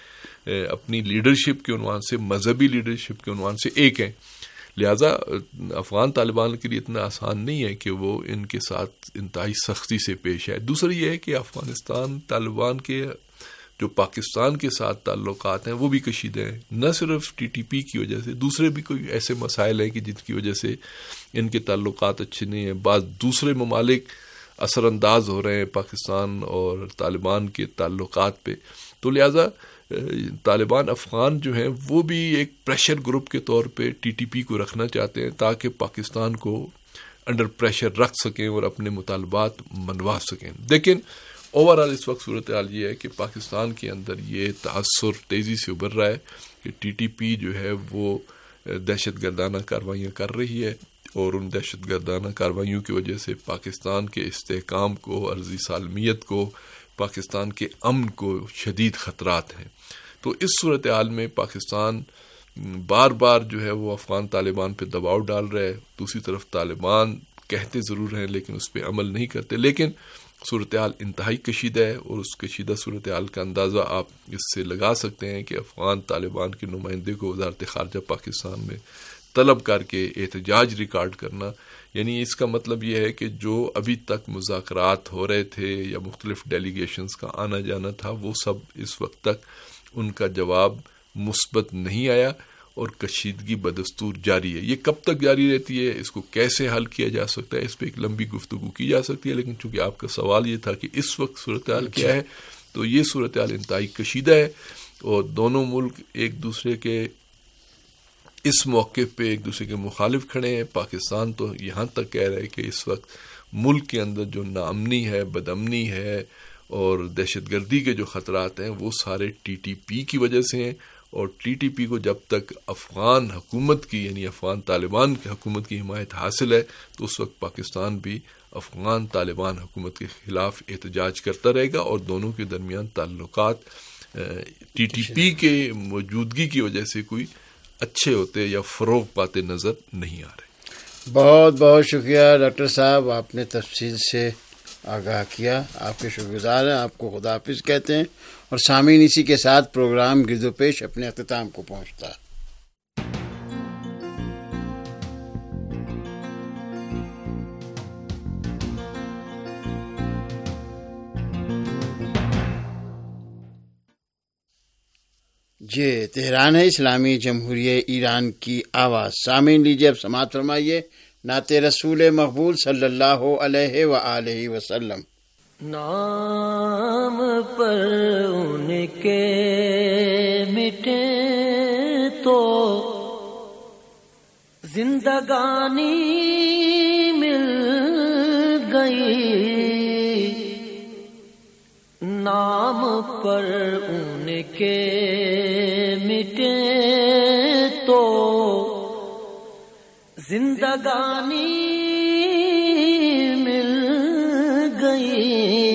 یہ اپنی لیڈرشپ کے عنوان سے، مذہبی لیڈرشپ کے عنوان سے ایک ہیں. لہٰذا افغان طالبان کے لیے اتنا آسان نہیں ہے کہ وہ ان کے ساتھ انتہائی سختی سے پیش آئے. دوسرا یہ ہے کہ افغانستان طالبان کے جو پاکستان کے ساتھ تعلقات ہیں وہ بھی کشیدہ ہیں، نہ صرف ٹی ٹی پی کی وجہ سے، دوسرے بھی کوئی ایسے مسائل ہیں کہ جن کی وجہ سے ان کے تعلقات اچھے نہیں ہیں. بعض دوسرے ممالک اثر انداز ہو رہے ہیں پاکستان اور طالبان کے تعلقات پہ. تو لہٰذا طالبان افغان جو ہیں وہ بھی ایک پریشر گروپ کے طور پہ ٹی ٹی پی کو رکھنا چاہتے ہیں تاکہ پاکستان کو انڈر پریشر رکھ سکیں اور اپنے مطالبات منوا سکیں. لیکن اوورآل اس وقت صورتحال یہ ہے کہ پاکستان کے اندر یہ تاثر تیزی سے ابھر رہا ہے کہ ٹی ٹی پی جو ہے وہ دہشت گردانہ کارروائیاں کر رہی ہے، اور ان دہشت گردانہ کارروائیوں کی وجہ سے پاکستان کے استحکام کو، ارضی سالمیت کو، پاکستان کے امن کو شدید خطرات ہیں. تو اس صورتحال میں پاکستان بار بار جو ہے وہ افغان طالبان پہ دباؤ ڈال رہا ہے. دوسری طرف طالبان کہتے ضرور ہیں لیکن اس پہ عمل نہیں کرتے. لیکن صورتحال انتہائی کشیدہ ہے، اور اس کشیدہ صورتحال کا اندازہ آپ اس سے لگا سکتے ہیں کہ افغان طالبان کے نمائندے کو وزارت خارجہ پاکستان میں طلب کر کے احتجاج ریکارڈ کرنا، یعنی اس کا مطلب یہ ہے کہ جو ابھی تک مذاکرات ہو رہے تھے یا مختلف ڈیلیگیشنز کا آنا جانا تھا وہ سب اس وقت تک ان کا جواب مثبت نہیں آیا، اور کشیدگی بدستور جاری ہے. یہ کب تک جاری رہتی ہے، اس کو کیسے حل کیا جا سکتا ہے، اس پہ ایک لمبی گفتگو کی جا سکتی ہے. لیکن چونکہ آپ کا سوال یہ تھا کہ اس وقت صورتحال کیا ہے، تو یہ صورتحال انتہائی کشیدہ ہے، اور دونوں ملک ایک دوسرے کے اس موقع پہ ایک دوسرے کے مخالف کھڑے ہیں. پاکستان تو یہاں تک کہہ رہا ہے کہ اس وقت ملک کے اندر جو ناامنی ہے، بدامنی ہے اور دہشت گردی کے جو خطرات ہیں وہ سارے ٹی ٹی پی کی وجہ سے ہیں، اور ٹی ٹی پی کو جب تک افغان حکومت کی، یعنی افغان طالبان کی حکومت کی حمایت حاصل ہے تو اس وقت پاکستان بھی افغان طالبان حکومت کے خلاف احتجاج کرتا رہے گا، اور دونوں کے درمیان تعلقات ٹی ٹی پی کے موجودگی کی وجہ سے کوئی اچھے ہوتے یا فروغ پاتے نظر نہیں آ رہے. بہت بہت شکریہ ڈاکٹر صاحب، آپ نے تفصیل سے آگاہ کیا. آپ کے شکر گزار ہیں. آپ کو خدا حافظ کہتے ہیں، اور سامعین اسی کے ساتھ پروگرام گرد و پیش اپنے اختتام کو پہنچتا ہے. یہ تہران ہے، اسلامی جمہوریہ ایران کی آواز. سامعین لیجیے اب سماعت فرمائیے نعت رسول مقبول صلی اللہ علیہ وآلہ وسلم. نام پر ان کے مٹے تو زندگانی مل گئی، نام پر ان کے مٹے تو زندگانی مل گئی،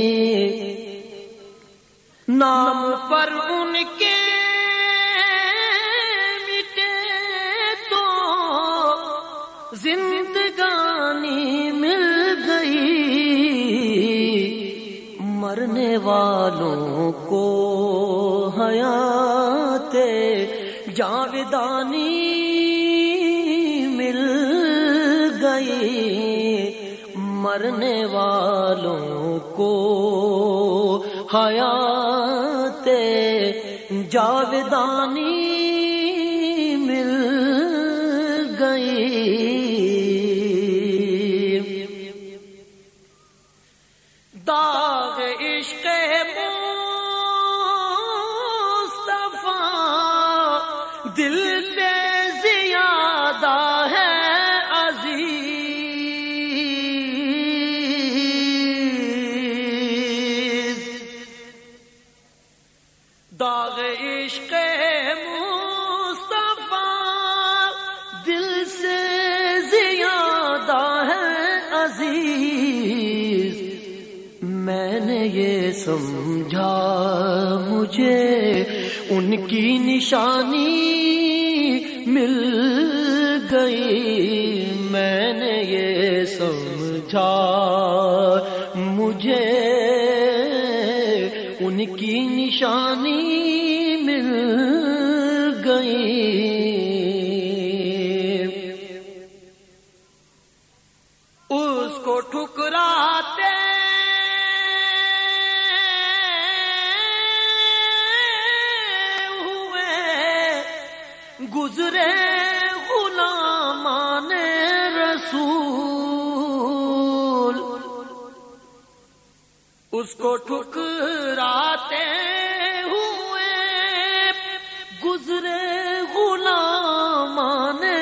نام پر ان کے مٹے تو زندگانی مل گئی، مرنے والوں کو حیات جاودانی مل گئی، مرنے والوں کو حیات جاودانی مل گئی. داغ عشق مصطفیٰ دل سے زیادہ ہے عزیز، داغ عشق مصطفیٰ دل سے زیادہ ہے عزیز، میں نے یہ سمجھا مجھے ان کی نشانی مل گئی، میں نے یہ سمجھا مجھے ان کی نشانی مل گئی، اس کو ٹھکراتے گزرے غلامان رسول، اس کو ٹھکراتے ہوئے گزرے غلامان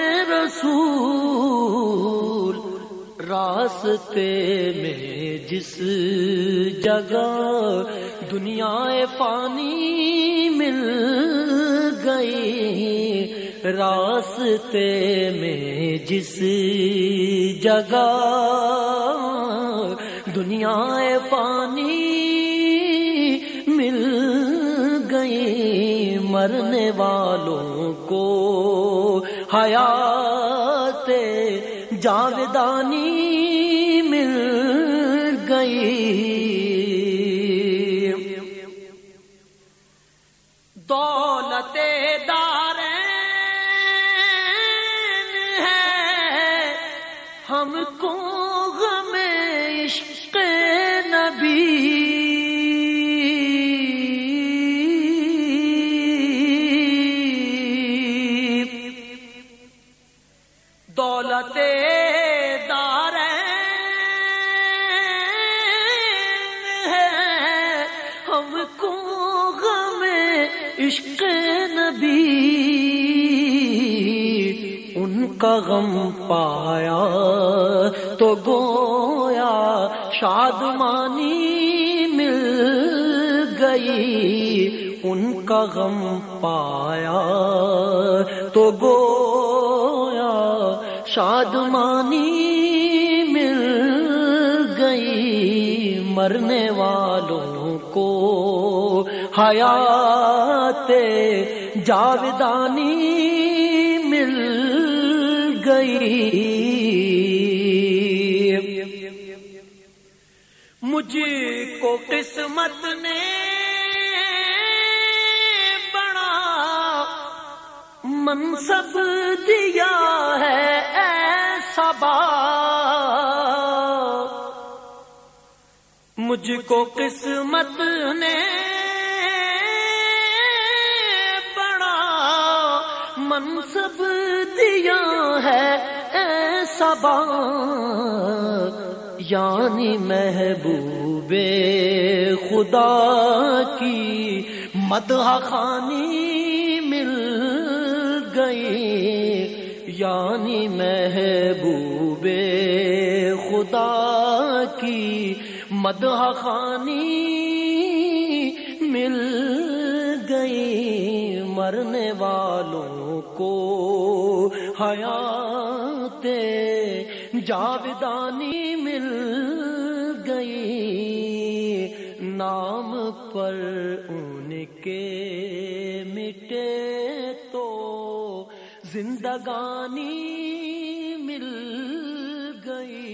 رسول، راستے میں جس جگہ دنیا فانی مل گئی، راستے میں جس جگہ دنیا فانی مل گئی، مرنے والوں کو حیات جاودانی مل گئی، دولت دارین ہے ہم کو غم عشق نبی، دولت دارین ہے ہم کو غم عشق نبی، ان کا غم پایا تو گویا شادمانی مل گئی، ان کا غم پایا تو گویا شادمانی مل گئی، مرنے والوں کو حیات جاودانی مل گئی، مجھ کو قسمت نے بڑا منصب دیا ہے ایسا مجھ کو قسمت نے بڑا منصب دیا ہے ایسا یعنی محبوب خدا کی مدح خوانی مل گئی، یعنی محبوب خدا کی مدح خوانی مل گئی، مرنے والوں کو حیات جاودانی مل گئی، نام پر ان کے مٹے تو زندگانی مل گئی،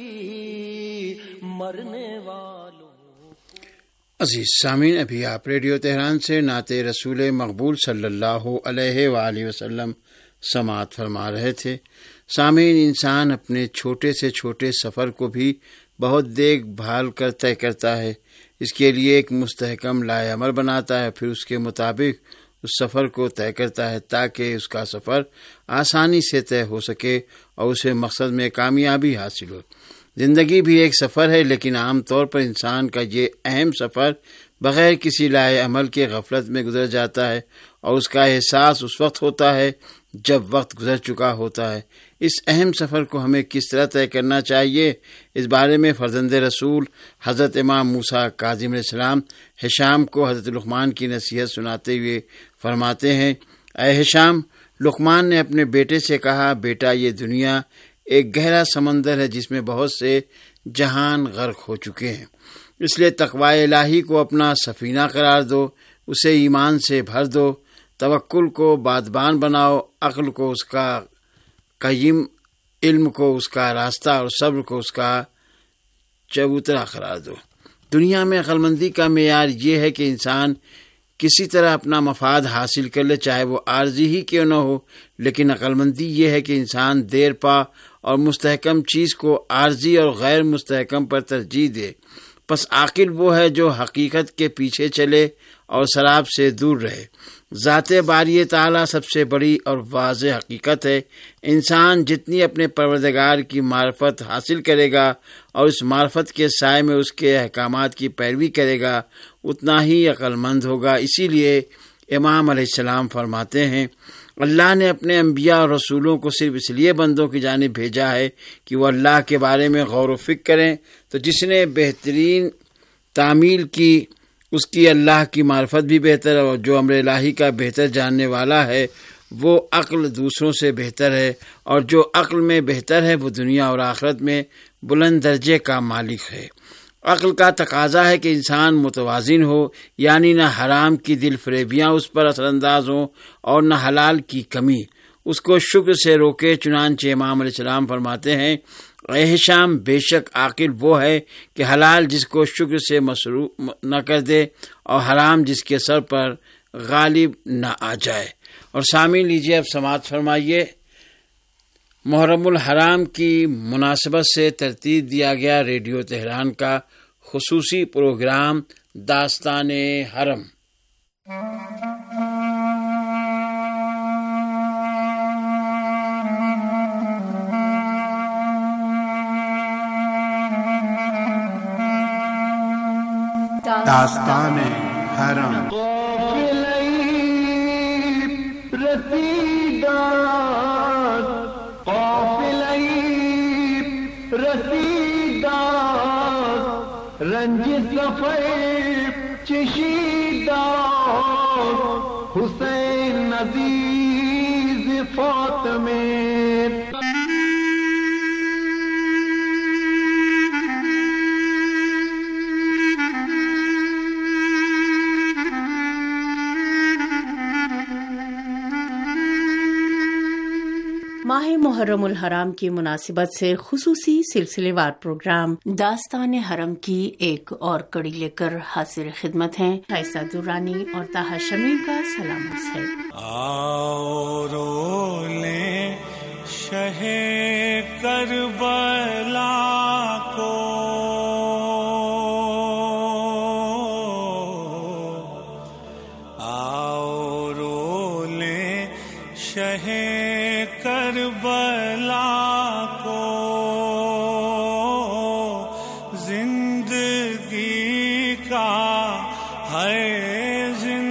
مرنے والوں۔ عزیز سامعین، ابھی آپ ریڈیو تہران سے نعت رسول مقبول صلی اللہ علیہ وآلہ وسلم سماعت فرما رہے تھے۔ سامعین، انسان اپنے چھوٹے سے چھوٹے سفر کو بھی بہت دیکھ بھال کر طے کرتا ہے، اس کے لیے ایک مستحکم لائحہ عمل بناتا ہے، پھر اس کے مطابق اس سفر کو طے کرتا ہے تاکہ اس کا سفر آسانی سے طے ہو سکے اور اسے مقصد میں کامیابی حاصل ہو۔ زندگی بھی ایک سفر ہے، لیکن عام طور پر انسان کا یہ اہم سفر بغیر کسی لائے عمل کے غفلت میں گزر جاتا ہے، اور اس کا احساس اس وقت ہوتا ہے جب وقت گزر چکا ہوتا ہے۔ اس اہم سفر کو ہمیں کس طرح طے کرنا چاہیے، اس بارے میں فرزند رسول حضرت امام موسیٰ کاظم علیہ السلام ہشام کو حضرت لقمان کی نصیحت سناتے ہوئے فرماتے ہیں، اے ہشام، لقمان نے اپنے بیٹے سے کہا، بیٹا، یہ دنیا ایک گہرا سمندر ہے جس میں بہت سے جہان غرق ہو چکے ہیں، اس لیے تقوی الہی کو اپنا سفینہ قرار دو، اسے ایمان سے بھر دو، توکل کو بادبان بناؤ، عقل کو اس کا قیم، علم کو اس کا راستہ، اور صبر کو اس کا چبوترا قرار دو۔ دنیا میں عقل مندی کا معیار یہ ہے کہ انسان کسی طرح اپنا مفاد حاصل کر لے، چاہے وہ عارضی ہی کیوں نہ ہو، لیکن عقل مندی یہ ہے کہ انسان دیر پا اور مستحکم چیز کو عارضی اور غیر مستحکم پر ترجیح دے۔ پس عاقل وہ ہے جو حقیقت کے پیچھے چلے اور سراب سے دور رہے۔ ذات باری تعالیٰ سب سے بڑی اور واضح حقیقت ہے۔ انسان جتنی اپنے پروردگار کی معرفت حاصل کرے گا اور اس معرفت کے سائے میں اس کے احکامات کی پیروی کرے گا، اتنا ہی عقل مند ہوگا۔ اسی لیے امام علیہ السلام فرماتے ہیں، اللہ نے اپنے انبیاء اور رسولوں کو صرف اس لیے بندوں کی جانب بھیجا ہے کہ وہ اللہ کے بارے میں غور و فکر کریں، تو جس نے بہترین تعمیل کی اس کی اللہ کی معرفت بھی بہتر ہے، اور جو امر الہی کا بہتر جاننے والا ہے وہ عقل دوسروں سے بہتر ہے، اور جو عقل میں بہتر ہے وہ دنیا اور آخرت میں بلند درجے کا مالک ہے۔ عقل کا تقاضا ہے کہ انسان متوازن ہو، یعنی نہ حرام کی دل فریبیاں اس پر اثر انداز ہوں اور نہ حلال کی کمی اس کو شکر سے روکے۔ چنانچہ امام علیہ السلام فرماتے ہیں، اے ہشام، بے شک عاقل وہ ہے کہ حلال جس کو شکر سے مسروف نہ کر دے اور حرام جس کے سر پر غالب نہ آ جائے۔ اور سامعین، لیجیے اب سماعت فرمائیے محرم الحرام کی مناسبت سے ترتیب دیا گیا ریڈیو تہران کا خصوصی پروگرام داستان حرم۔ داستان حرم۔ رنج سفر چشیدہ حسین عزیز فاطمے۔ ماہ محرم الحرام کی مناسبت سے خصوصی سلسلے وار پروگرام داستان حرم کی ایک اور کڑی لے کر حاضر خدمت ہیں شائستہ درانی اور طاہر شمیم کا سلام عرض ہے۔ آؤ رو لیں شہ کربلا کو، آؤ رو لیں شہ کربلا کو، زندگی کا ہے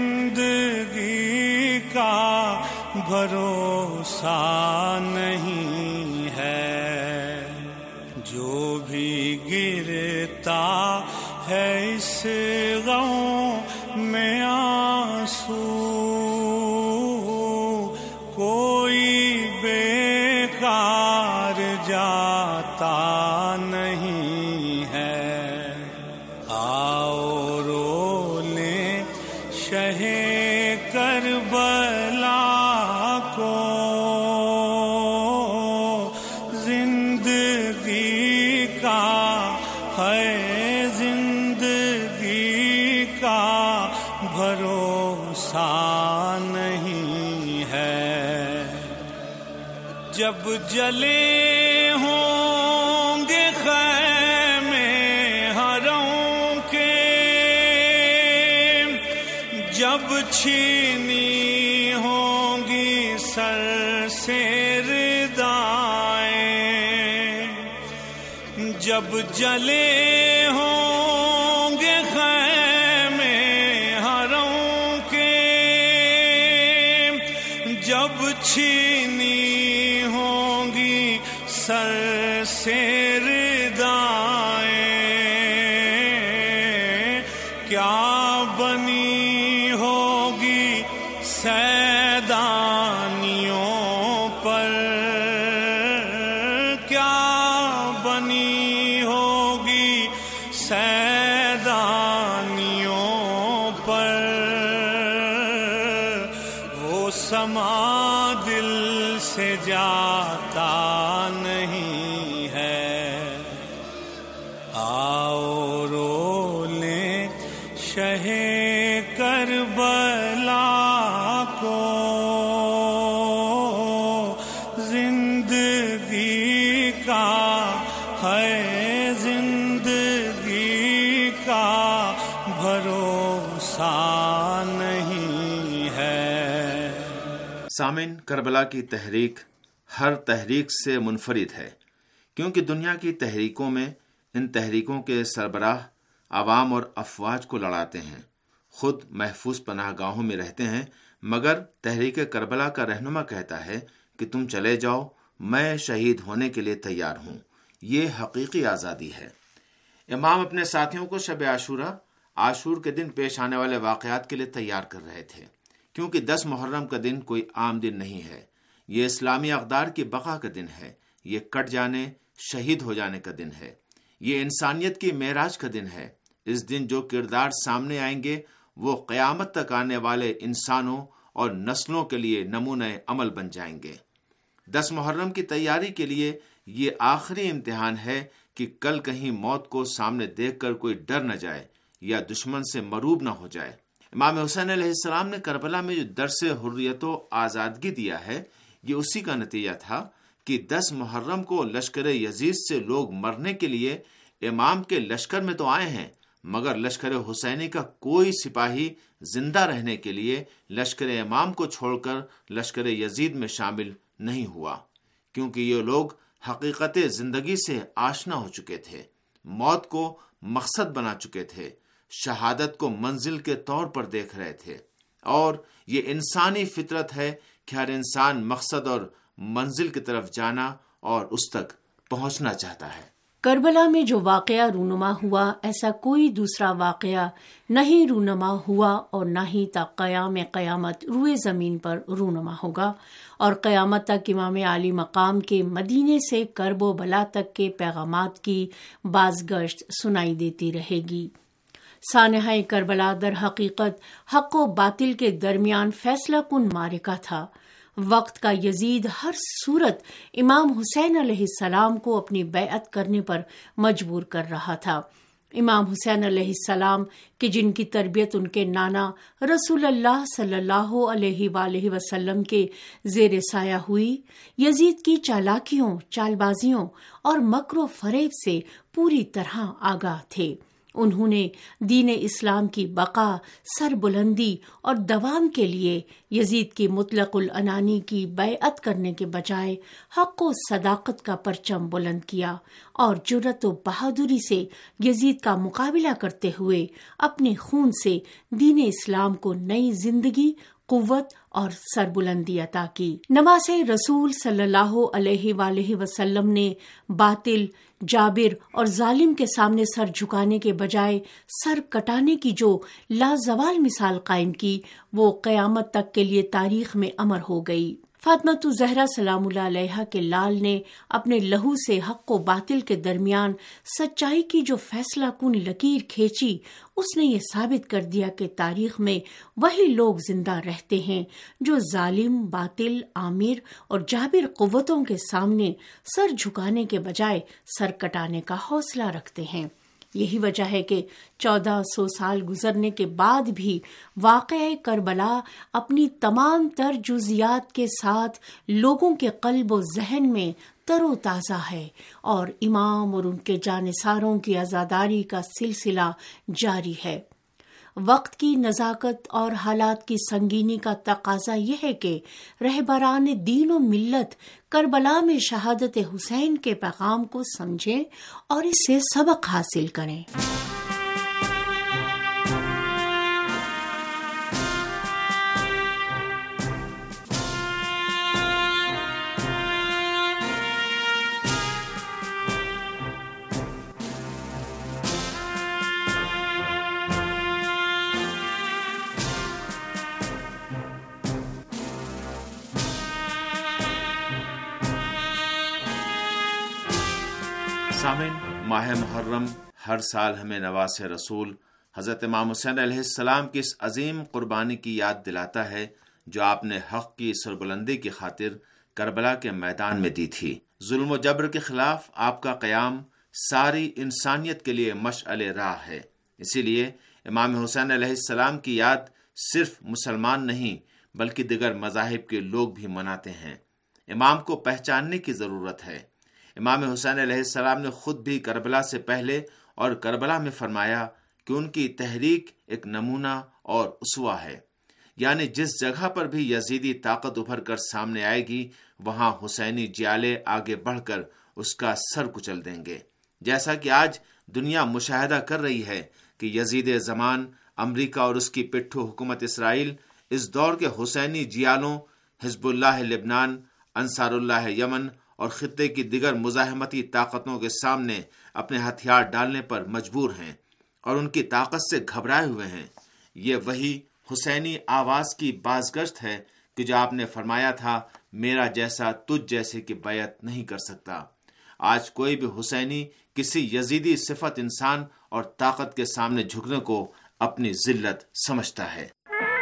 زندگی کا بھروسہ نہیں ہے، جو بھی گرتا ہے اس غم میں آنسو، کوئی بیکار جاتا نہیں ہے۔ آؤ رو لیں شہ کربلا کو، زندگی کا ہے زندگی کا بھروسہ نہیں ہے، جب جلے ہوں گے خیمے حرم کے، جب چھینی ہوں گی سر سے ردائیں، جب جلے ہوں گے خیمے چھینی ہوں گی سر سے ردائیں، کیا بنی ہوگی سیدانیوں پر، کیا بنی ہوگی سیدانیوں پر، وہ سما دل سے جاتا نہیں ہے، آؤ رو لیں شہ کربلا کو، زندگی کا ہے زندگی کا بھروسہ نہیں ہے۔ سامعین، کربلا کی تحریک ہر تحریک سے منفرد ہے، کیونکہ دنیا کی تحریکوں میں ان تحریکوں کے سربراہ عوام اور افواج کو لڑاتے ہیں، خود محفوظ پناہ گاہوں میں رہتے ہیں، مگر تحریک کربلا کا رہنما کہتا ہے کہ تم چلے جاؤ، میں شہید ہونے کے لیے تیار ہوں۔ یہ حقیقی آزادی ہے۔ امام اپنے ساتھیوں کو شب عاشور کے دن پیش آنے والے واقعات کے لیے تیار کر رہے تھے، کیونکہ 10 محرم کا دن کوئی عام دن نہیں ہے، یہ اسلامی اقدار کی بقا کا دن ہے، یہ کٹ جانے، شہید ہو جانے کا دن ہے، یہ انسانیت کی معراج کا دن ہے۔ اس دن جو کردار سامنے آئیں گے وہ قیامت تک آنے والے انسانوں اور نسلوں کے لیے نمونہ عمل بن جائیں گے۔ 10 محرم کی تیاری کے لیے یہ آخری امتحان ہے کہ کل کہیں موت کو سامنے دیکھ کر کوئی ڈر نہ جائے یا دشمن سے مروب نہ ہو جائے۔ امام حسین علیہ السلام نے کربلا میں جو درس حریت و آزادگی دیا ہے، یہ اسی کا نتیجہ تھا کہ 10 محرم کو لشکر یزید سے لوگ مرنے کے لیے امام کے لشکر میں تو آئے ہیں، مگر لشکر حسینی کا کوئی سپاہی زندہ رہنے کے لیے لشکر امام کو چھوڑ کر لشکر یزید میں شامل نہیں ہوا، کیونکہ یہ لوگ حقیقت زندگی سے آشنا ہو چکے تھے، موت کو مقصد بنا چکے تھے، شہادت کو منزل کے طور پر دیکھ رہے تھے، اور یہ انسانی فطرت ہے کہ ہر انسان مقصد اور منزل کی طرف جانا اور اس تک پہنچنا چاہتا ہے۔ کربلا میں جو واقعہ رونما ہوا، ایسا کوئی دوسرا واقعہ نہ ہی رونما ہوا اور نہ ہی تا قیام قیامت روئے زمین پر رونما ہوگا، اور قیامت تک امام عالی مقام کے مدینے سے کرب و بلا تک کے پیغامات کی بازگشت سنائی دیتی رہے گی۔ سانحہ کربلا در حقیقت حق و باطل کے درمیان فیصلہ کن معرکہ تھا۔ وقت کا یزید ہر صورت امام حسین علیہ السلام کو اپنی بیعت کرنے پر مجبور کر رہا تھا۔ امام حسین علیہ السلام کہ جن کی تربیت ان کے نانا رسول اللہ صلی اللہ علیہ وآلہ وسلم کے زیر سایہ ہوئی، یزید کی چالاکیوں، چال بازیوں اور مکر و فریب سے پوری طرح آگاہ تھے۔ انہوں نے دین اسلام کی بقا، سربلندی اور دوام کے لیے یزید کی مطلق العنانی کی بیعت کرنے کے بجائے حق و صداقت کا پرچم بلند کیا، اور جرأت و بہادری سے یزید کا مقابلہ کرتے ہوئے اپنے خون سے دین اسلام کو نئی زندگی، قوت اور سربلندی عطا کی۔ نماز رسول صلی اللہ علیہ وآلہ وسلم نے باطل، جابر اور ظالم کے سامنے سر جھکانے کے بجائے سر کٹانے کی جو لازوال مثال قائم کی، وہ قیامت تک کے لیے تاریخ میں امر ہو گئی۔ فاطمہ زہرا سلام اللہ علیہا کے لال نے اپنے لہو سے حق و باطل کے درمیان سچائی کی جو فیصلہ کن لکیر کھینچی، اس نے یہ ثابت کر دیا کہ تاریخ میں وہی لوگ زندہ رہتے ہیں جو ظالم، باطل، آمر اور جابر قوتوں کے سامنے سر جھکانے کے بجائے سر کٹانے کا حوصلہ رکھتے ہیں۔ یہی وجہ ہے کہ 1400 سال گزرنے کے بعد بھی واقعہ کربلا اپنی تمام تر جزیات کے ساتھ لوگوں کے قلب و ذہن میں تر و تازہ ہے، اور امام اور ان کے جانثاروں کی عزاداری کا سلسلہ جاری ہے۔ وقت کی نزاکت اور حالات کی سنگینی کا تقاضا یہ ہے کہ رہبران دین و ملت کربلا میں شہادت حسین کے پیغام کو سمجھیں اور اس سے سبق حاصل کریں۔ سامعین، ماہ محرم ہر سال ہمیں نواز رسول حضرت امام حسین علیہ السلام کی اس عظیم قربانی کی یاد دلاتا ہے جو آپ نے حق کی سربلندی کی خاطر کربلا کے میدان میں دی تھی۔ ظلم و جبر کے خلاف آپ کا قیام ساری انسانیت کے لیے مشعل راہ ہے۔ اسی لیے امام حسین علیہ السلام کی یاد صرف مسلمان نہیں بلکہ دیگر مذاہب کے لوگ بھی مناتے ہیں۔ امام کو پہچاننے کی ضرورت ہے۔ امام حسین علیہ السلام نے خود بھی کربلا سے پہلے اور کربلا میں فرمایا کہ ان کی تحریک ایک نمونہ اور اسوہ ہے، یعنی جس جگہ پر بھی یزیدی طاقت ابھر کر سامنے آئے گی وہاں حسینی جیالے آگے بڑھ کر اس کا سر کچل دیں گے، جیسا کہ آج دنیا مشاہدہ کر رہی ہے کہ یزید زمان امریکہ اور اس کی پٹھو حکومت اسرائیل اس دور کے حسینی جیالوں حزب اللہ لبنان، انصار اللہ یمن اور خطے کی دیگر مزاحمتی طاقتوں کے سامنے اپنے ہتھیار ڈالنے پر مجبور ہیں اور ان کی طاقت سے گھبرائے ہوئے ہیں۔ یہ وہی حسینی آواز کی بازگشت ہے کہ جو آپ نے فرمایا تھا، میرا جیسا تجھ جیسے کی بیعت نہیں کر سکتا۔ آج کوئی بھی حسینی کسی یزیدی صفت انسان اور طاقت کے سامنے جھکنے کو اپنی ذلت سمجھتا ہے۔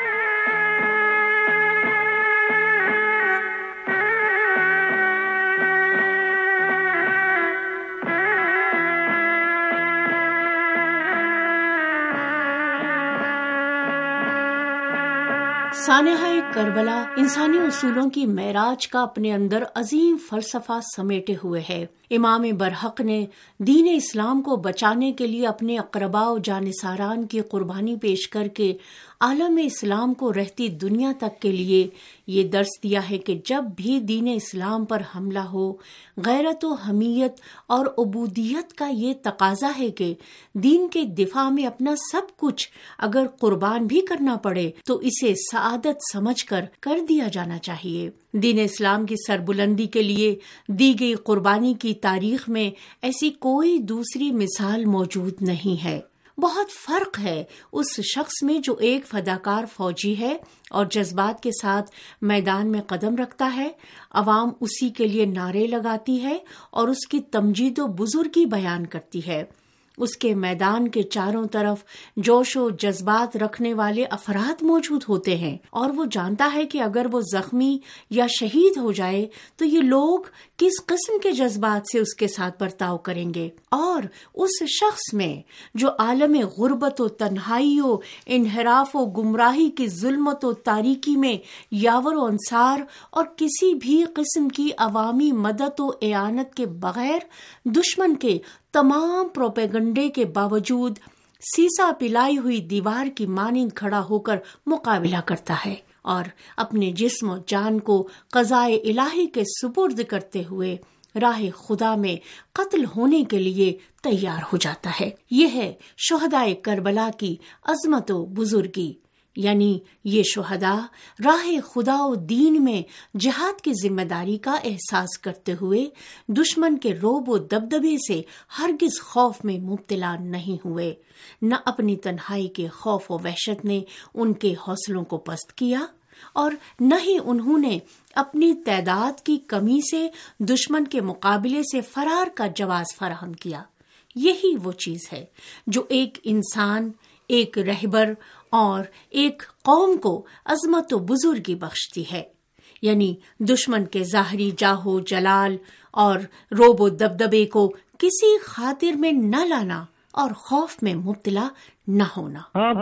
سانحہ کربلا انسانی اصولوں کی معراج کا اپنے اندر عظیم فلسفہ سمیٹے ہوئے ہے۔ امام برحق نے دین اسلام کو بچانے کے لیے اپنے اقرباء و جانثاران کی قربانی پیش کر کے عالم اسلام کو رہتی دنیا تک کے لیے یہ درس دیا ہے کہ جب بھی دین اسلام پر حملہ ہو، غیرت و حمیت اور عبودیت کا یہ تقاضا ہے کہ دین کے دفاع میں اپنا سب کچھ اگر قربان بھی کرنا پڑے تو اسے سعادت سمجھ کر دیا جانا چاہیے۔ دین اسلام کی سربلندی کے لیے دی گئی قربانی کی تاریخ میں ایسی کوئی دوسری مثال موجود نہیں ہے۔ بہت فرق ہے اس شخص میں جو ایک فداکار فوجی ہے اور جذبات کے ساتھ میدان میں قدم رکھتا ہے، عوام اسی کے لیے نعرے لگاتی ہے اور اس کی تمجید و بزرگی بیان کرتی ہے۔ اس کے میدان کے چاروں طرف جوش و جذبات رکھنے والے افراد موجود ہوتے ہیں اور وہ جانتا ہے کہ اگر وہ زخمی یا شہید ہو جائے تو یہ لوگ کس قسم کے جذبات سے اس کے ساتھ برتاؤ کریں گے، اور اس شخص میں جو عالم غربت و تنہائی و انحراف و گمراہی کی ظلمت و تاریکی میں یاور و انصار اور کسی بھی قسم کی عوامی مدد و اعانت کے بغیر دشمن کے تمام پروپیگنڈے کے باوجود سیسا پلائی ہوئی دیوار کی مانند کھڑا ہو کر مقابلہ کرتا ہے اور اپنے جسم و جان کو قضائے الہی کے سپرد کرتے ہوئے راہ خدا میں قتل ہونے کے لیے تیار ہو جاتا ہے۔ یہ ہے شہدائے کربلا کی عظمت و بزرگی، یعنی یہ شہداء راہ خدا و دین میں جہاد کی ذمہ داری کا احساس کرتے ہوئے دشمن کے رعب و دبدبے سے ہرگز خوف میں مبتلا نہیں ہوئے۔ نہ اپنی تنہائی کے خوف و وحشت نے ان کے حوصلوں کو پست کیا اور نہ ہی انہوں نے اپنی تعداد کی کمی سے دشمن کے مقابلے سے فرار کا جواز فراہم کیا۔ یہی وہ چیز ہے جو ایک انسان، ایک رہبر اور ایک قوم کو عظمت و بزرگی بخشتی ہے، یعنی دشمن کے ظاہری جاہو جلال اور رعب و دبدبے کو کسی خاطر میں نہ لانا اور خوف میں مبتلا نہ ہونا۔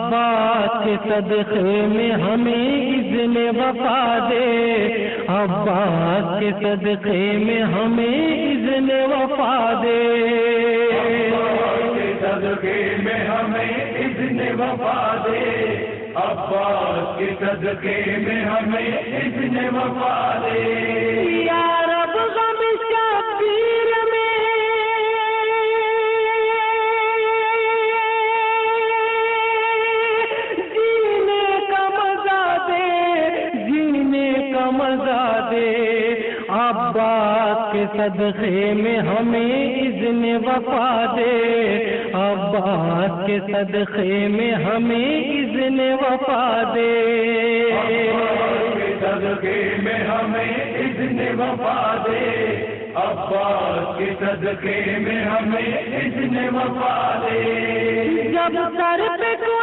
عباس کے صدقے میں ہمیں اذن وفا دے، عباس کے صدقے میں ہمیں اذن وفا دے، عباس کے صدقے میں ہمیں اذن وفا دے، عباس کے صدقے میں ہمیں اذن وفا دے۔ یا رب غم شبیر میں مزہ دے، عباس کے صدقے میں ہمیں اذن وفا دے، عباس کے صدقے میں ہمیں اذن وفا دے، عباس کے صدقے میں ہمیں اذن وفا دے، عباس کے صدقے میں ہمیں اذن وفا دے. جب سر پہ